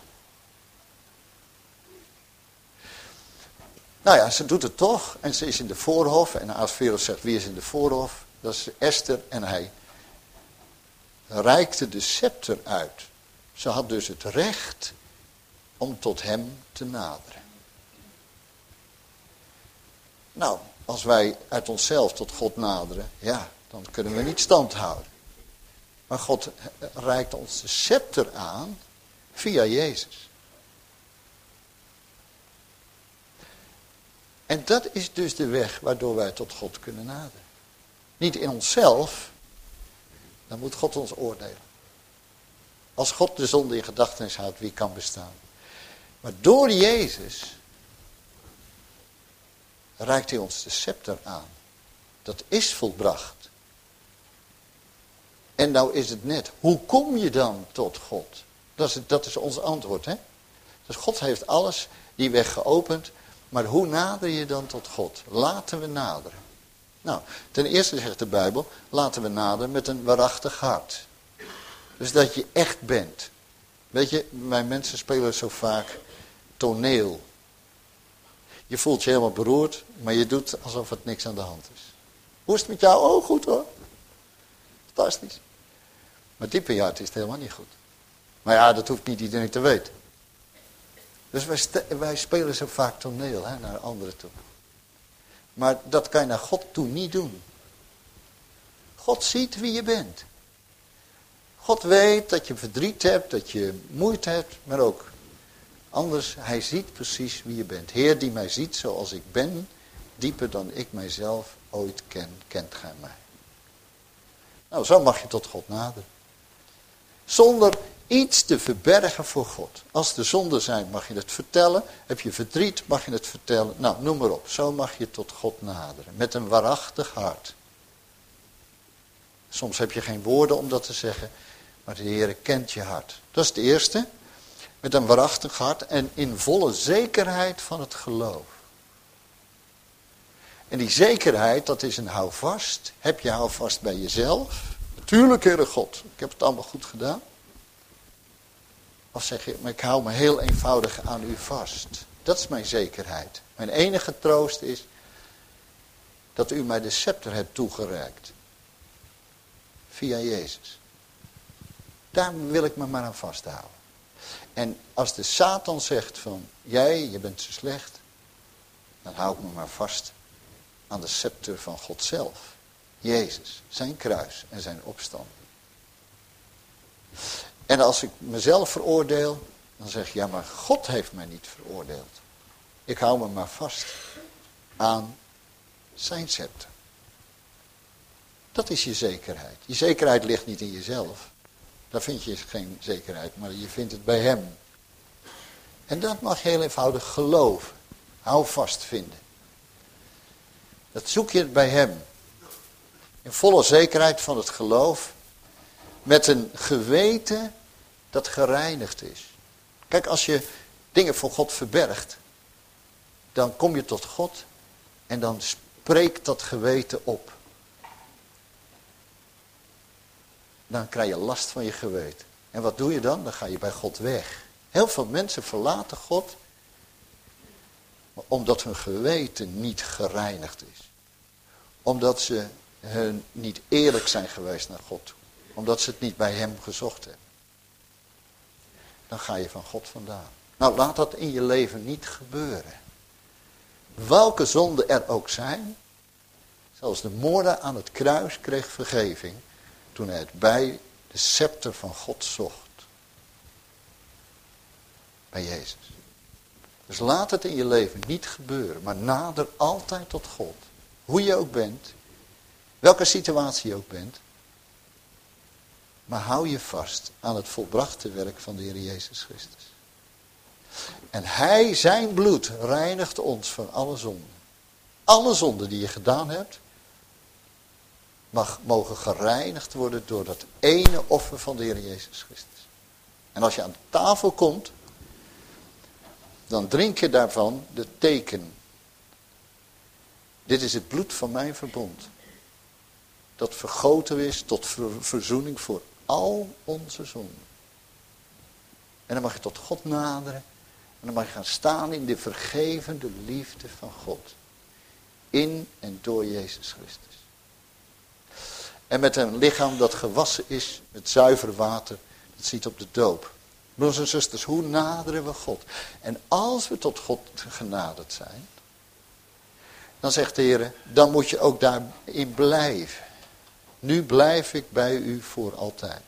Nou ja, ze doet het toch. En ze is in de voorhof. En Ahasveros zegt, wie is in de voorhof? Dat is Esther. En hij reikte de scepter uit. Ze had dus het recht om tot hem te naderen. Nou, als wij uit onszelf tot God naderen, ja, dan kunnen we niet stand houden. Maar God reikt ons de scepter aan via Jezus. En dat is dus de weg waardoor wij tot God kunnen naderen. Niet in onszelf, dan moet God ons oordelen. Als God de zonde in gedachtenis houdt, wie kan bestaan? Maar door Jezus reikt hij ons de scepter aan. Dat is volbracht. En nou is het net, hoe kom je dan tot God? Dat is ons antwoord, hè? Dus God heeft alles, die weg geopend. Maar hoe nader je dan tot God? Laten we naderen. Nou, ten eerste zegt de Bijbel, laten we naderen met een waarachtig hart. Dus dat je echt bent. Weet je, wij mensen spelen zo vaak toneel. Je voelt je helemaal beroerd, maar je doet alsof het niks aan de hand is. Hoe is het met jou? Oh, goed hoor. Fantastisch. Maar diep in je hart is het helemaal niet goed. Maar ja, dat hoeft niet iedereen te weten. Dus wij spelen zo vaak toneel, hè, naar anderen toe. Maar dat kan je naar God toe niet doen. God ziet wie je bent. God weet dat je verdriet hebt, dat je moeite hebt, maar ook anders. Hij ziet precies wie je bent. Heer die mij ziet zoals ik ben, dieper dan ik mijzelf ooit ken, kent gij mij. Nou, zo mag je tot God naderen. Zonder iets te verbergen voor God. Als er zonden zijn, mag je het vertellen. Heb je verdriet, mag je het vertellen. Nou, noem maar op. Zo mag je tot God naderen. Met een waarachtig hart. Soms heb je geen woorden om dat te zeggen. Maar de Heer kent je hart. Dat is het eerste. Met een waarachtig hart en in volle zekerheid van het geloof. En die zekerheid, dat is een houvast. Heb je houvast bij jezelf? Natuurlijk, Heere God, ik heb het allemaal goed gedaan. Of zeg je, maar ik hou me heel eenvoudig aan u vast. Dat is mijn zekerheid. Mijn enige troost is dat u mij de scepter hebt toegereikt. Via Jezus. Daar wil ik me maar aan vasthouden. En als de Satan zegt van, je bent zo slecht. Dan hou ik me maar vast aan de scepter van God zelf. Jezus, zijn kruis en zijn opstand. En als ik mezelf veroordeel, dan zeg je, ja, maar God heeft mij niet veroordeeld. Ik hou me maar vast aan zijn scepter. Dat is je zekerheid. Je zekerheid ligt niet in jezelf. Daar vind je geen zekerheid, maar je vindt het bij hem. En dat mag je heel eenvoudig geloven. Hou vast vinden. Dat zoek je bij hem. In volle zekerheid van het geloof. Met een geweten dat gereinigd is. Kijk, als je dingen voor God verbergt. Dan kom je tot God. En dan spreekt dat geweten op. dan krijg je last van je geweten. En wat doe je dan? Dan ga je bij God weg. Heel veel mensen verlaten God omdat hun geweten niet gereinigd is. Omdat ze niet eerlijk zijn geweest naar God toe. Omdat ze het niet bij hem gezocht hebben. Dan ga je van God vandaan. Nou, laat dat in je leven niet gebeuren. Welke zonden er ook zijn. Zelfs de moordenaar aan het kruis kreeg vergeving toen hij het bij de scepter van God zocht. Bij Jezus. Dus laat het in je leven niet gebeuren, maar nader altijd tot God. Hoe je ook bent, welke situatie je ook bent. Maar hou je vast aan het volbrachte werk van de Heer Jezus Christus. En hij, zijn bloed, reinigt ons van alle zonden. Alle zonden die je gedaan hebt, mogen gereinigd worden door dat ene offer van de Heer Jezus Christus. En als je aan tafel komt, dan drink je daarvan de teken. Dit is het bloed van mijn verbond. Dat vergoten is tot verzoening voor al onze zonden. En dan mag je tot God naderen. En dan mag je gaan staan in de vergevende liefde van God. In en door Jezus Christus. En met een lichaam dat gewassen is met zuiver water. Dat ziet op de doop. Broers en zusters, hoe naderen we God? En als we tot God genaderd zijn. Dan zegt de Heer, dan moet je ook daarin blijven. Nu blijf ik bij u voor altijd.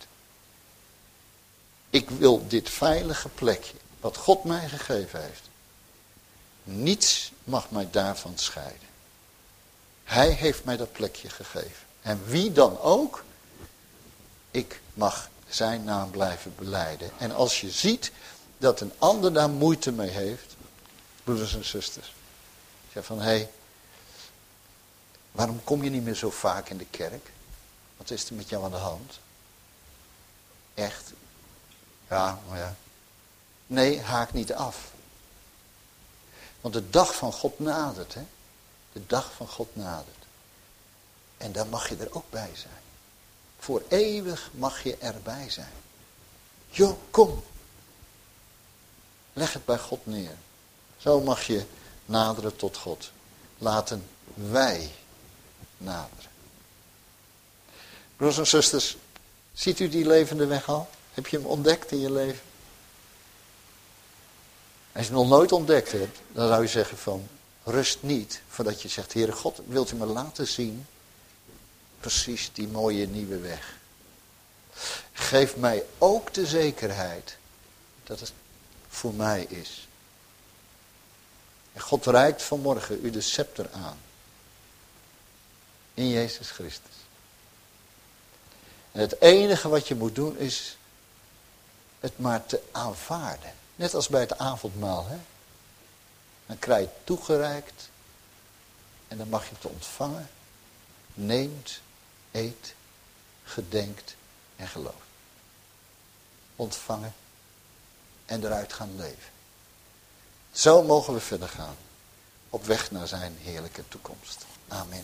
Ik wil dit veilige plekje, wat God mij gegeven heeft. Niets mag mij daarvan scheiden. Hij heeft mij dat plekje gegeven. En wie dan ook, ik mag zijn naam blijven belijden. En als je ziet dat een ander daar moeite mee heeft, broeders en zusters. Zeg van, hé, waarom kom je niet meer zo vaak in de kerk? Wat is er met jou aan de hand? Echt? Ja, maar ja. Nee, haak niet af. Want de dag van God nadert, hè. De dag van God nadert. En daar mag je er ook bij zijn. Voor eeuwig mag je erbij zijn. Joh, kom. Leg het bij God neer. Zo mag je naderen tot God. Laten wij naderen. Broers en zusters, ziet u die levende weg al? Heb je hem ontdekt in je leven? Als je hem nog nooit ontdekt hebt, dan zou je zeggen van, rust niet voordat je zegt, Heere God, wilt u me laten zien? Precies die mooie nieuwe weg. Geef mij ook de zekerheid dat het voor mij is. En God reikt vanmorgen u de scepter aan. In Jezus Christus. En het enige wat je moet doen is het maar te aanvaarden. Net als bij het avondmaal. Hè? Dan krijg je het toegereikt. En dan mag je het ontvangen. Neemt, eet, gedenkt en gelooft. Ontvangen en eruit gaan leven. Zo mogen we verder gaan. Op weg naar zijn heerlijke toekomst. Amen.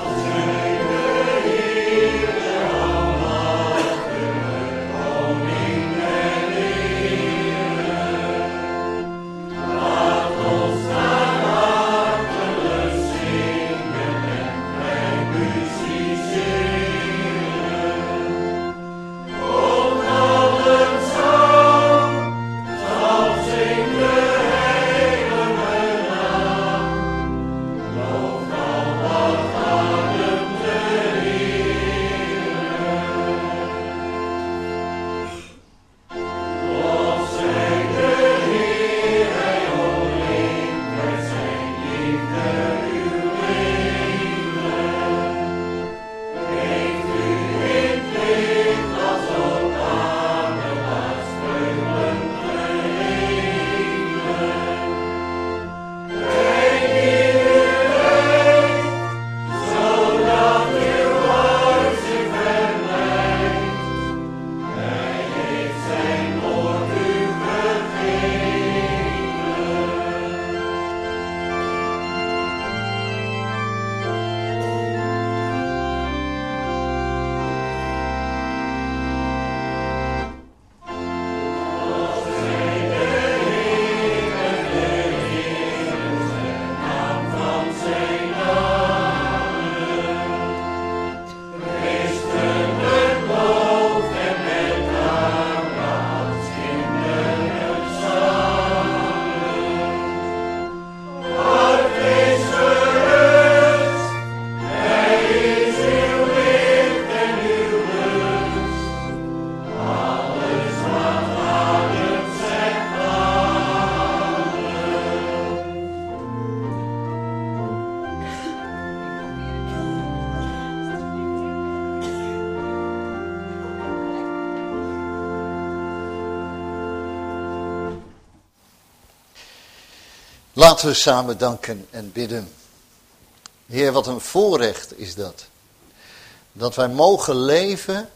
Amen. Laten we samen danken en bidden. Heer, wat een voorrecht is dat. Dat wij mogen leven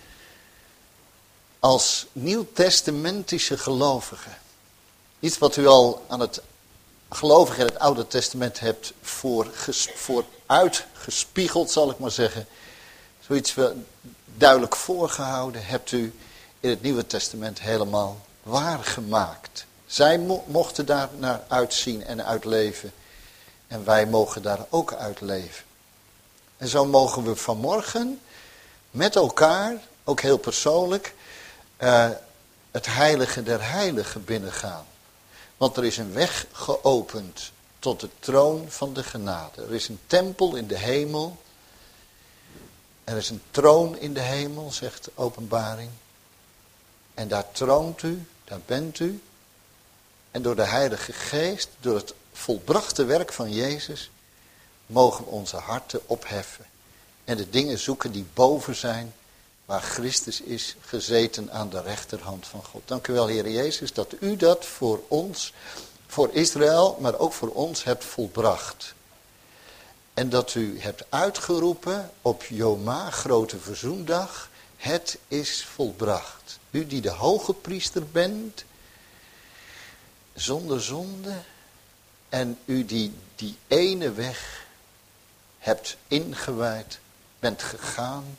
als nieuwtestamentische gelovigen. Iets wat u al aan het gelovigen in het Oude Testament hebt vooruitgespiegeld, zal ik maar zeggen. Zoiets duidelijk voorgehouden, hebt u in het Nieuwe Testament helemaal waargemaakt. Zij mochten daar naar uitzien en uitleven. En wij mogen daar ook uitleven. En zo mogen we vanmorgen met elkaar, ook heel persoonlijk, het heilige der heiligen binnengaan. Want er is een weg geopend tot de troon van de genade. Er is een tempel in de hemel. Er is een troon in de hemel, zegt de Openbaring. En daar troont u, daar bent u. En door de Heilige Geest, door het volbrachte werk van Jezus, mogen onze harten opheffen. En de dingen zoeken die boven zijn, waar Christus is gezeten aan de rechterhand van God. Dank u wel, Heer Jezus, dat u dat voor ons, voor Israël, maar ook voor ons hebt volbracht. En dat u hebt uitgeroepen op Joma, grote verzoendag, het is volbracht. U die de hoge priester bent, zonder zonde, en u die ene weg hebt ingewijd, bent gegaan,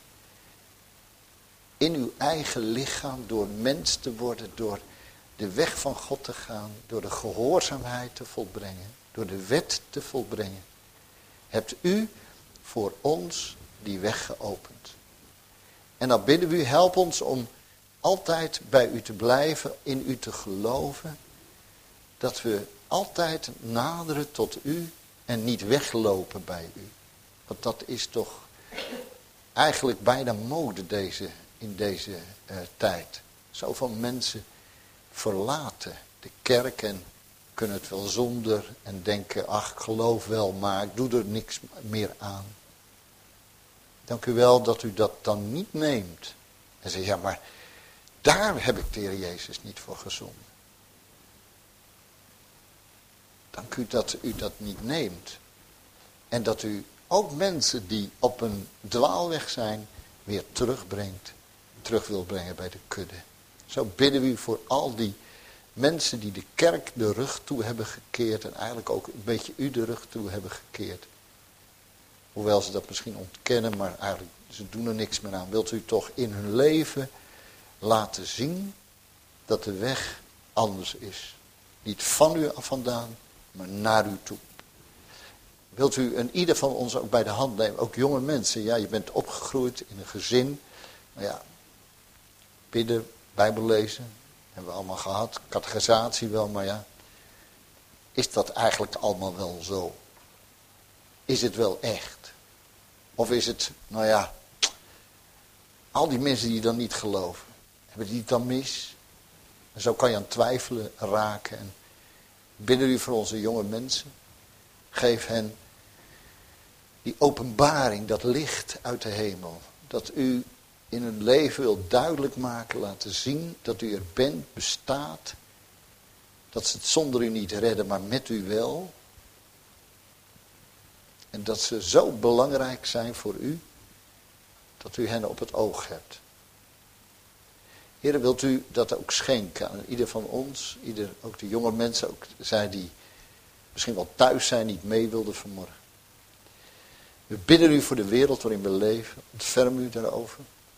in uw eigen lichaam, door mens te worden, door de weg van God te gaan, door de gehoorzaamheid te volbrengen, door de wet te volbrengen, hebt u voor ons die weg geopend. En dan bidden we u, help ons om altijd bij u te blijven, in u te geloven, dat we altijd naderen tot u en niet weglopen bij u. Want dat is toch eigenlijk bijna mode in deze tijd. Zoveel mensen verlaten de kerk en kunnen het wel zonder en denken, ach, ik geloof wel, maar ik doe er niks meer aan. Dank u wel dat u dat dan niet neemt. En zegt, ja, maar daar heb ik de Heer Jezus niet voor gezonden. Dank u dat u dat niet neemt. En dat u ook mensen die op een dwaalweg zijn, weer terug wil brengen bij de kudde. Zo bidden we u voor al die mensen die de kerk de rug toe hebben gekeerd en eigenlijk ook een beetje u de rug toe hebben gekeerd. Hoewel ze dat misschien ontkennen, maar eigenlijk ze doen er niks meer aan. Wilt u toch in hun leven laten zien dat de weg anders is. Niet van u af vandaan, maar naar u toe. Wilt u een ieder van ons ook bij de hand nemen, ook jonge mensen. Ja, je bent opgegroeid in een gezin. Nou ja, bidden, Bijbel lezen, hebben we allemaal gehad. Catechisatie wel, maar ja. Is dat eigenlijk allemaal wel zo? Is het wel echt? Of is het, nou ja, al die mensen die dan niet geloven, hebben die het dan mis? En zo kan je aan twijfelen raken. En bidden u voor onze jonge mensen. Geef hen die openbaring, dat licht uit de hemel. Dat u in hun leven wilt duidelijk maken, laten zien dat u er bent, bestaat. Dat ze het zonder u niet redden, maar met u wel. En dat ze zo belangrijk zijn voor u, dat u hen op het oog hebt. Heer, wilt u dat ook schenken aan ieder van ons, ook de jonge mensen, ook zij die misschien wel thuis zijn, niet mee wilden vanmorgen. We bidden u voor de wereld waarin we leven, ontferm u daarover.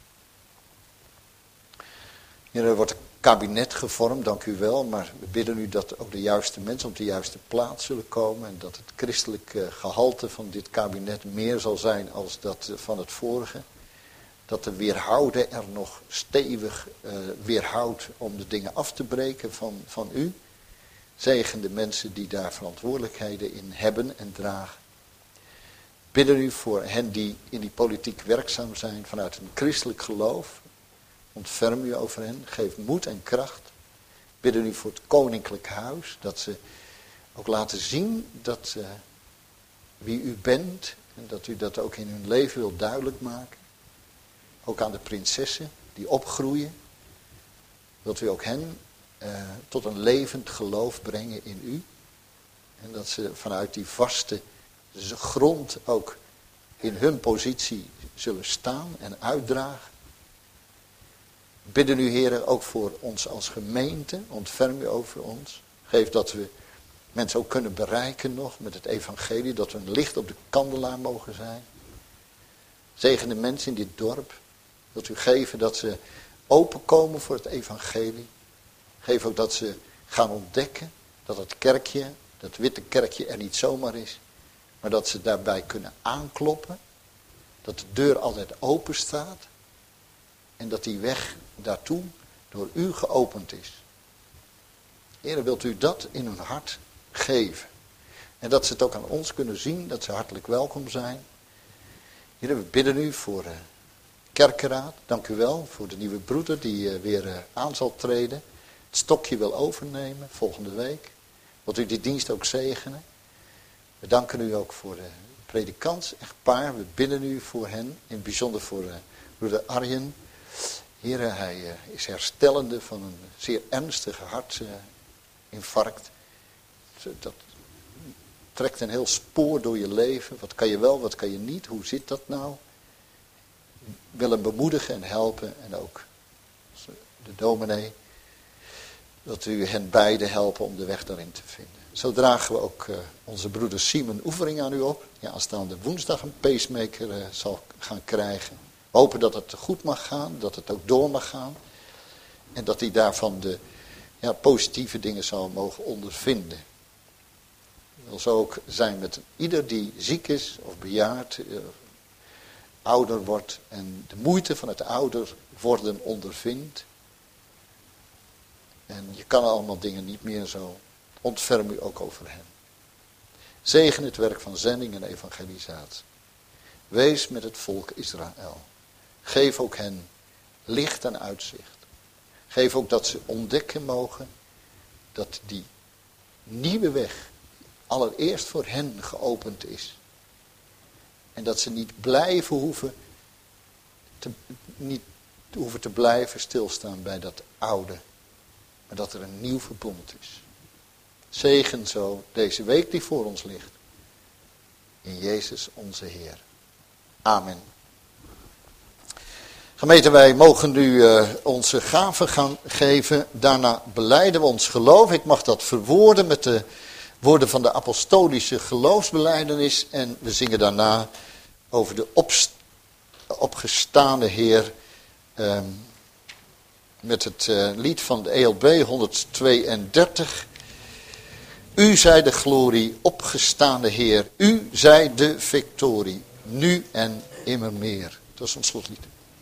Heer, er wordt een kabinet gevormd, dank u wel, maar we bidden u dat ook de juiste mensen op de juiste plaats zullen komen en dat het christelijke gehalte van dit kabinet meer zal zijn als dat van het vorige. Dat de weerhouden er nog stevig weerhoudt om de dingen af te breken van u. Zegen de mensen die daar verantwoordelijkheden in hebben en dragen. Bidden u voor hen die in die politiek werkzaam zijn vanuit een christelijk geloof. Ontferm u over hen, geef moed en kracht. Bidden u voor het koninklijk huis, dat ze ook laten zien dat wie u bent en dat u dat ook in hun leven wilt duidelijk maken. Ook aan de prinsessen die opgroeien. Wilt u ook hen tot een levend geloof brengen in u. En dat ze vanuit die vaste grond ook in hun positie zullen staan en uitdragen. Bidden u, Heer, ook voor ons als gemeente. Ontferm u over ons. Geef dat we mensen ook kunnen bereiken nog met het evangelie. Dat we een licht op de kandelaar mogen zijn. Zegen de mensen in dit dorp. Wilt u geven dat ze openkomen voor het evangelie. Geef ook dat ze gaan ontdekken dat het kerkje, dat witte kerkje er niet zomaar is. Maar dat ze daarbij kunnen aankloppen. Dat de deur altijd open staat. En dat die weg daartoe door u geopend is. Heer, wilt u dat in hun hart geven. En dat ze het ook aan ons kunnen zien, dat ze hartelijk welkom zijn. Heer, we bidden u voor de kerkenraad. Dank u wel voor de nieuwe broeder die weer aan zal treden. Het stokje wil overnemen volgende week. Wilt u die dienst ook zegenen. We danken u ook voor de predikants, echtpaar. We bidden u voor hen, in het bijzonder voor broeder Arjen. Heer, hij is herstellende van een zeer ernstige hartinfarct. Dat trekt een heel spoor door je leven. Wat kan je wel, wat kan je niet? Hoe zit dat nou? Ik wil hem bemoedigen en helpen. En ook de dominee. Dat u hen beiden helpen om de weg daarin te vinden. Zo dragen we ook onze broeder Simon Oefering aan u op. Ja, aanstaande woensdag een pacemaker zal gaan krijgen. We hopen dat het goed mag gaan, dat het ook door mag gaan. En dat hij daarvan de positieve dingen zal mogen ondervinden. Het wil zo ook zijn met ieder die ziek is of bejaard, ouder wordt en de moeite van het ouder worden ondervindt. En je kan allemaal dingen niet meer zo. Ontferm u ook over hen. Zegen het werk van zending en evangelisatie. Wees met het volk Israël. Geef ook hen licht en uitzicht. Geef ook dat ze ontdekken mogen dat die nieuwe weg allereerst voor hen geopend is. En dat ze niet hoeven te blijven stilstaan bij dat oude. Maar dat er een nieuw verbond is. Zegen zo deze week die voor ons ligt. In Jezus onze Heer. Amen. Gemeente, wij mogen nu onze gaven gaan geven. Daarna belijden we ons geloof. Ik mag dat verwoorden met de woorden van de apostolische geloofsbelijdenis. En we zingen daarna over de opgestane Heer. Met het lied van de ELB 132. U zij de glorie, opgestane Heer. U zij de victorie, nu en immer meer. Dat is ons slotlied.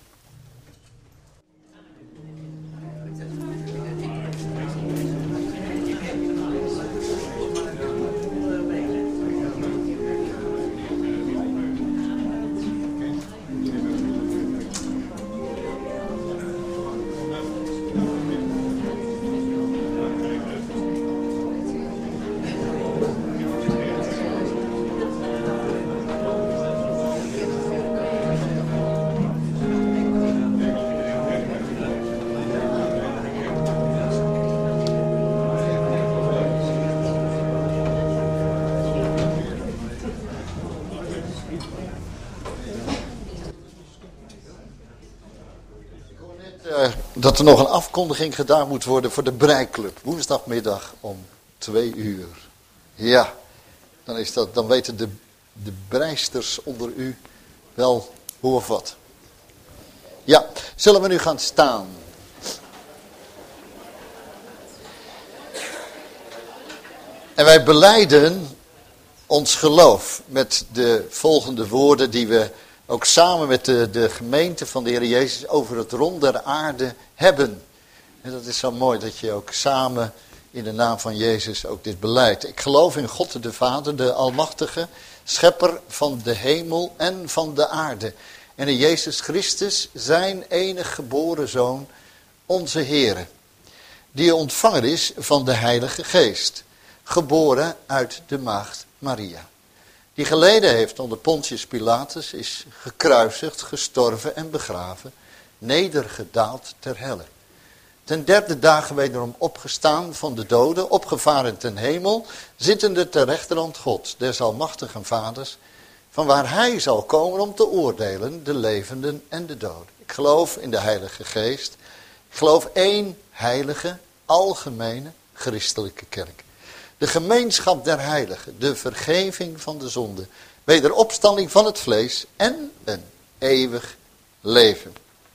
Dat er nog een afkondiging gedaan moet worden voor de breiklub. Woensdagmiddag om 2:00. Ja, dan weten de breisters onder u wel hoe of wat. Ja, zullen we nu gaan staan? En wij belijden ons geloof met de volgende woorden die we ook samen met de gemeente van de Heer Jezus over het rond der aarde hebben. En dat is zo mooi dat je ook samen in de naam van Jezus ook dit beleidt. Ik geloof in God de Vader, de Almachtige, schepper van de hemel en van de aarde. En in Jezus Christus, zijn enig geboren Zoon, onze Heere. Die ontvangen is van de Heilige Geest. Geboren uit de maagd Maria. Die geleden heeft onder Pontius Pilatus, is gekruisigd, gestorven en begraven, nedergedaald ter helle. ten derde dagen wederom opgestaan van de doden, opgevaren ten hemel, zittende ter rechterhand God, des almachtigen vaders, van waar hij zal komen om te oordelen, de levenden en de doden. Ik geloof in de Heilige Geest. Ik geloof één heilige, algemene, christelijke kerk. De gemeenschap der heiligen, de vergeving van de zonde, wederopstanding van het vlees en een eeuwig leven.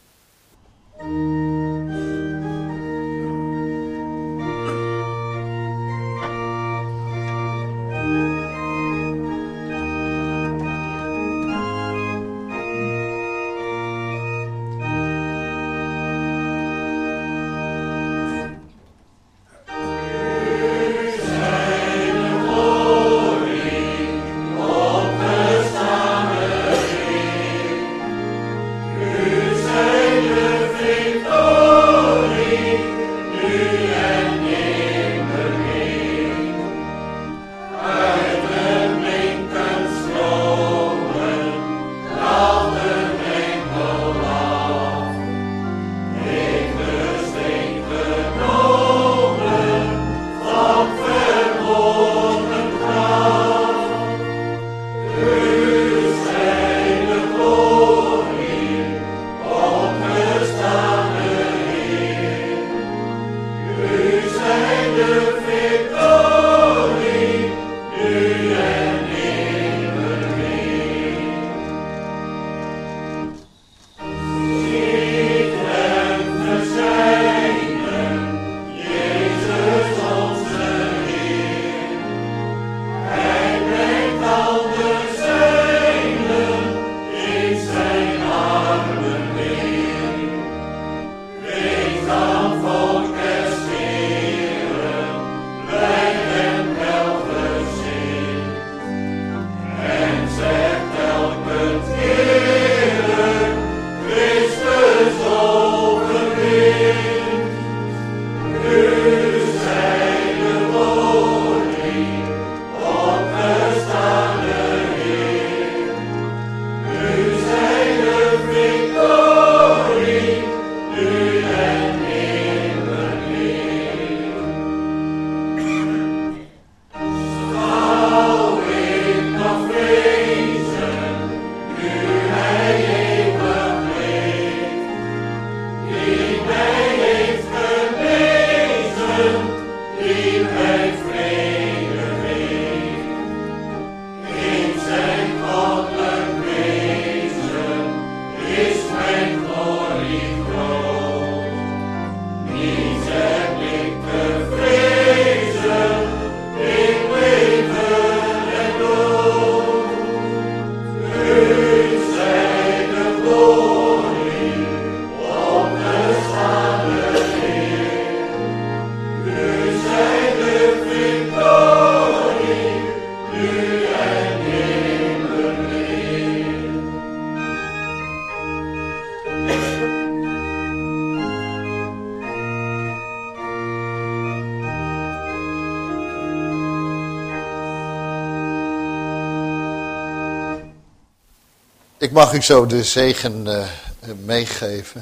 Ik mag u zo de zegen meegeven.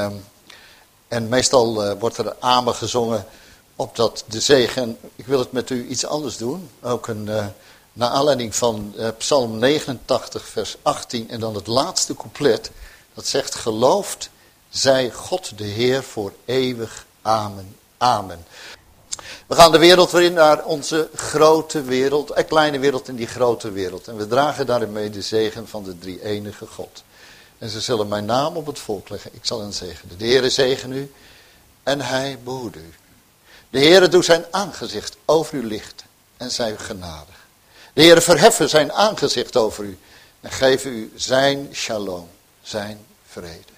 En meestal wordt er amen gezongen opdat de zegen. Ik wil het met u iets anders doen. Ook naar aanleiding van Psalm 89 vers 18 en dan het laatste couplet. Dat zegt: geloofd zij God de Heer voor eeuwig. Amen. Amen. We gaan de wereld weer in, naar onze grote wereld, een kleine wereld in die grote wereld. En we dragen daarmee de zegen van de drie-enige God. En ze zullen mijn naam op het volk leggen. Ik zal hen zegenen. De Heere zegen u en hij behoede u. De Heere doet zijn aangezicht over u lichten en zij u genadig. De Heere verheffen zijn aangezicht over u en geven u zijn shalom, zijn vrede.